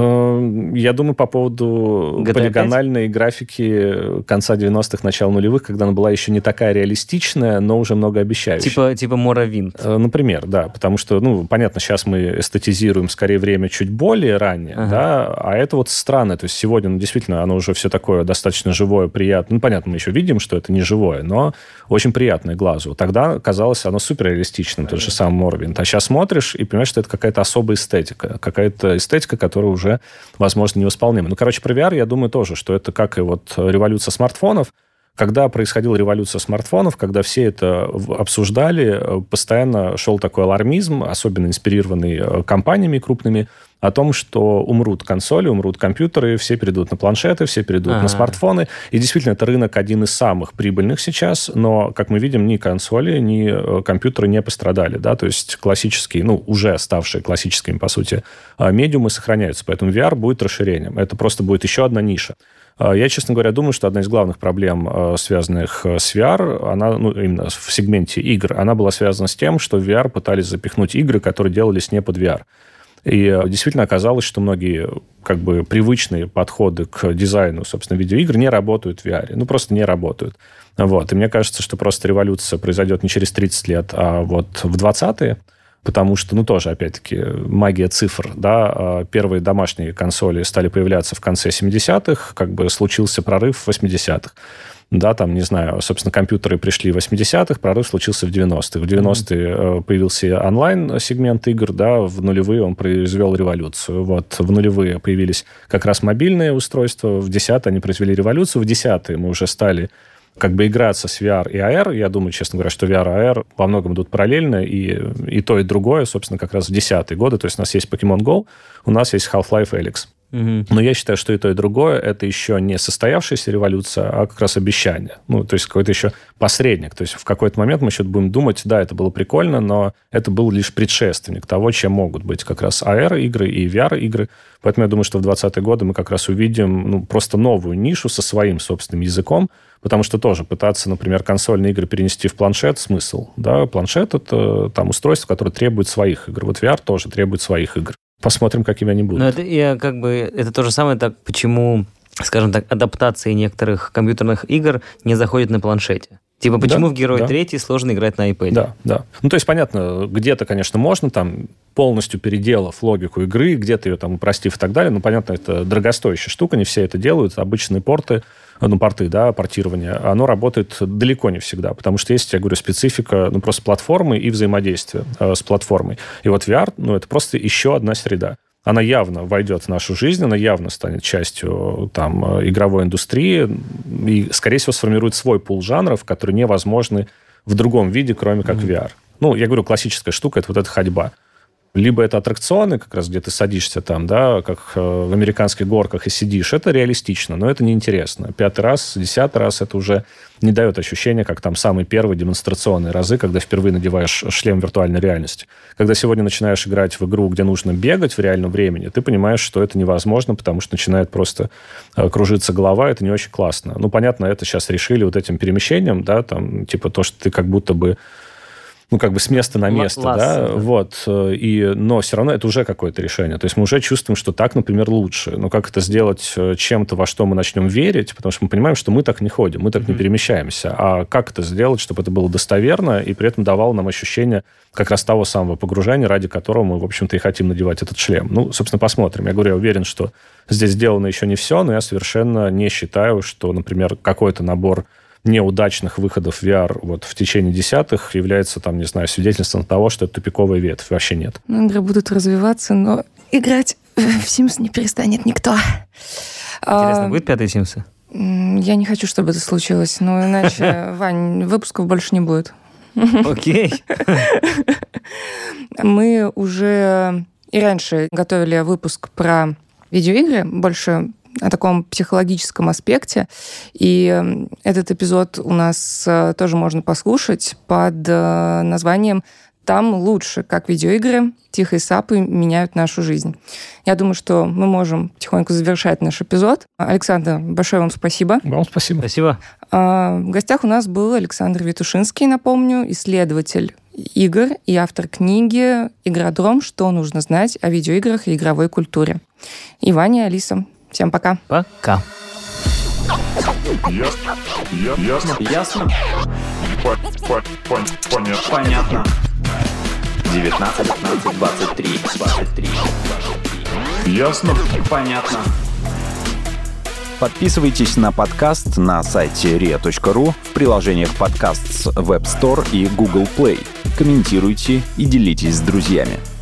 Я думаю, по поводу джи ти эй полигональной пять? Графики конца девяностых, начала нулевых, когда она была еще не такая реалистичная, но уже многообещающая. Типа, типа Morrowind. Например, да. Потому что, ну, понятно, сейчас мы эстетизируем скорее время чуть более раннее, ага. да, а это вот странно. То есть сегодня, ну, действительно, оно уже все такое достаточно живое, приятное. Ну, понятно, мы еще видим, что это не живое, но очень приятное глазу. Тогда казалось оно суперреалистичным, тот же самый А сейчас смотришь и понимаешь, что это какая-то особая эстетика. Какая-то эстетика, которая уже, возможно, невосполнима. Ну, короче, про ви ар я думаю тоже, что это как и вот революция смартфонов. Когда происходила революция смартфонов, когда все это обсуждали, постоянно шел такой алармизм, особенно инспирированный компаниями крупными, о том, что умрут консоли, умрут компьютеры, все перейдут на планшеты, все перейдут А-а-а. на смартфоны. И действительно, это рынок один из самых прибыльных сейчас, но, как мы видим, ни консоли, ни компьютеры не пострадали. Да? То есть классические, ну, уже ставшие классическими, по сути, медиумы сохраняются. Поэтому ви ар будет расширением. Это просто будет еще одна ниша. Я, честно говоря, думаю, что одна из главных проблем, связанных с ви ар, она, ну, именно в сегменте игр, она была связана с тем, что в ви ар пытались запихнуть игры, которые делались не под ви ар. И действительно оказалось, что многие как бы привычные подходы к дизайну, собственно, видеоигр не работают в ви ар. Ну, просто не работают. Вот. И мне кажется, что просто революция произойдет не через тридцать лет, а вот в двадцатые. Потому что, ну, тоже, опять-таки, магия цифр, да, первые домашние консоли стали появляться в конце семидесятых, как бы случился прорыв в восьмидесятых. Да, там, не знаю, собственно, компьютеры пришли в восьмидесятых, прорыв случился в девяностых. В девяностые mm-hmm. появился онлайн-сегмент игр, да, в нулевые он произвел революцию. Вот, в нулевые появились как раз мобильные устройства, в десятые они произвели революцию, в десятые мы уже стали как бы играться с ви ар и эй ар. Я думаю, честно говоря, что ви ар и эй ар во многом идут параллельно, и, и то, и другое, собственно, как раз в десятые годы. То есть у нас есть Pokemon Go, у нас есть Half-Life Alyx. Mm-hmm. Но я считаю, что и то, и другое – это еще не состоявшаяся революция, а как раз обещание. Ну, то есть какой-то еще посредник. То есть в какой-то момент мы еще будем думать, да, это было прикольно, но это был лишь предшественник того, чем могут быть как раз эй ар-игры и ви ар-игры. Поэтому я думаю, что в двадцатые годы мы как раз увидим, ну, просто новую нишу со своим собственным языком, потому что тоже пытаться, например, консольные игры перенести в планшет – смысл. Да? Планшет – это там устройство, которое требует своих игр. Вот ви ар тоже требует своих игр. Посмотрим, какими они будут. Но это, я, как бы, это то же самое, так, почему, скажем так, адаптации некоторых компьютерных игр не заходят на планшете. Типа, почему да, в «Герой да. третий» сложно играть на iPad? Да, да. Ну, то есть, понятно, где-то, конечно, можно, там, полностью переделав логику игры, где-то ее там упростив и так далее, но, понятно, это дорогостоящая штука, не все это делают, обычные порты, ну, порты, да, портирование, оно работает далеко не всегда, потому что есть, я говорю, специфика, ну, просто платформы и взаимодействия э, с платформой. И вот ви ар, ну, это просто еще одна среда. Она явно войдет в нашу жизнь, она явно станет частью там, игровой индустрии и, скорее всего, сформирует свой пул жанров, которые невозможны в другом виде, кроме как mm-hmm. ви ар. Ну, я говорю, классическая штука – это вот эта ходьба. Либо это аттракционы, как раз где ты садишься там, да, как в американских горках и сидишь. Это реалистично, но это неинтересно. Пятый раз, десятый раз это уже не дает ощущения, как там самые первые демонстрационные разы, когда впервые надеваешь шлем виртуальной реальности. Когда сегодня начинаешь играть в игру, где нужно бегать в реальном времени, ты понимаешь, что это невозможно, потому что начинает просто кружиться голова, это не очень классно. Ну, понятно, это сейчас решили вот этим перемещением, да, там, типа то, что ты как будто бы ну, как бы с места на место, Ласс, да, да, вот, и, но все равно это уже какое-то решение. То есть мы уже чувствуем, что так, например, лучше. Но как это сделать чем-то, во что мы начнем верить, потому что мы понимаем, что мы так не ходим, мы так mm-hmm. не перемещаемся. А как это сделать, чтобы это было достоверно и при этом давало нам ощущение как раз того самого погружения, ради которого мы, в общем-то, и хотим надевать этот шлем. Ну, собственно, посмотрим. Я говорю, я уверен, что здесь сделано еще не все, но я совершенно не считаю, что, например, какой-то набор неудачных выходов ви ар вот в течение десятых является, там, не знаю, свидетельством того, что это тупиковая ветвь. Вообще нет. Ну, игры будут развиваться, но играть в Sims не перестанет никто. Интересно, а, будет пятый Sims? Я не хочу, чтобы это случилось, но иначе, Вань, выпусков больше не будет. Окей. Мы уже и раньше готовили выпуск про видеоигры, больше о таком психологическом аспекте. И этот эпизод у нас тоже можно послушать под названием «Там лучше, как видеоигры, тихие сапы меняют нашу жизнь». Я думаю, что мы можем потихоньку завершать наш эпизод. Александр, большое вам спасибо. Вам спасибо. Спасибо. В гостях у нас был Александр Витушинский, напомню, исследователь игр и автор книги «Игродром. Что нужно знать о видеоиграх и игровой культуре». И Ваня, Алиса. Всем пока. Пока. Ясно. Ясно. Ясно. Понятно. Понятно. девятнадцать, пятнадцать, двадцать три, двадцать три. Ясно. Понятно. Подписывайтесь на подкаст на сайте риа точка ру, в приложениях подкаст с Web Store и Google Play. Комментируйте и делитесь с друзьями.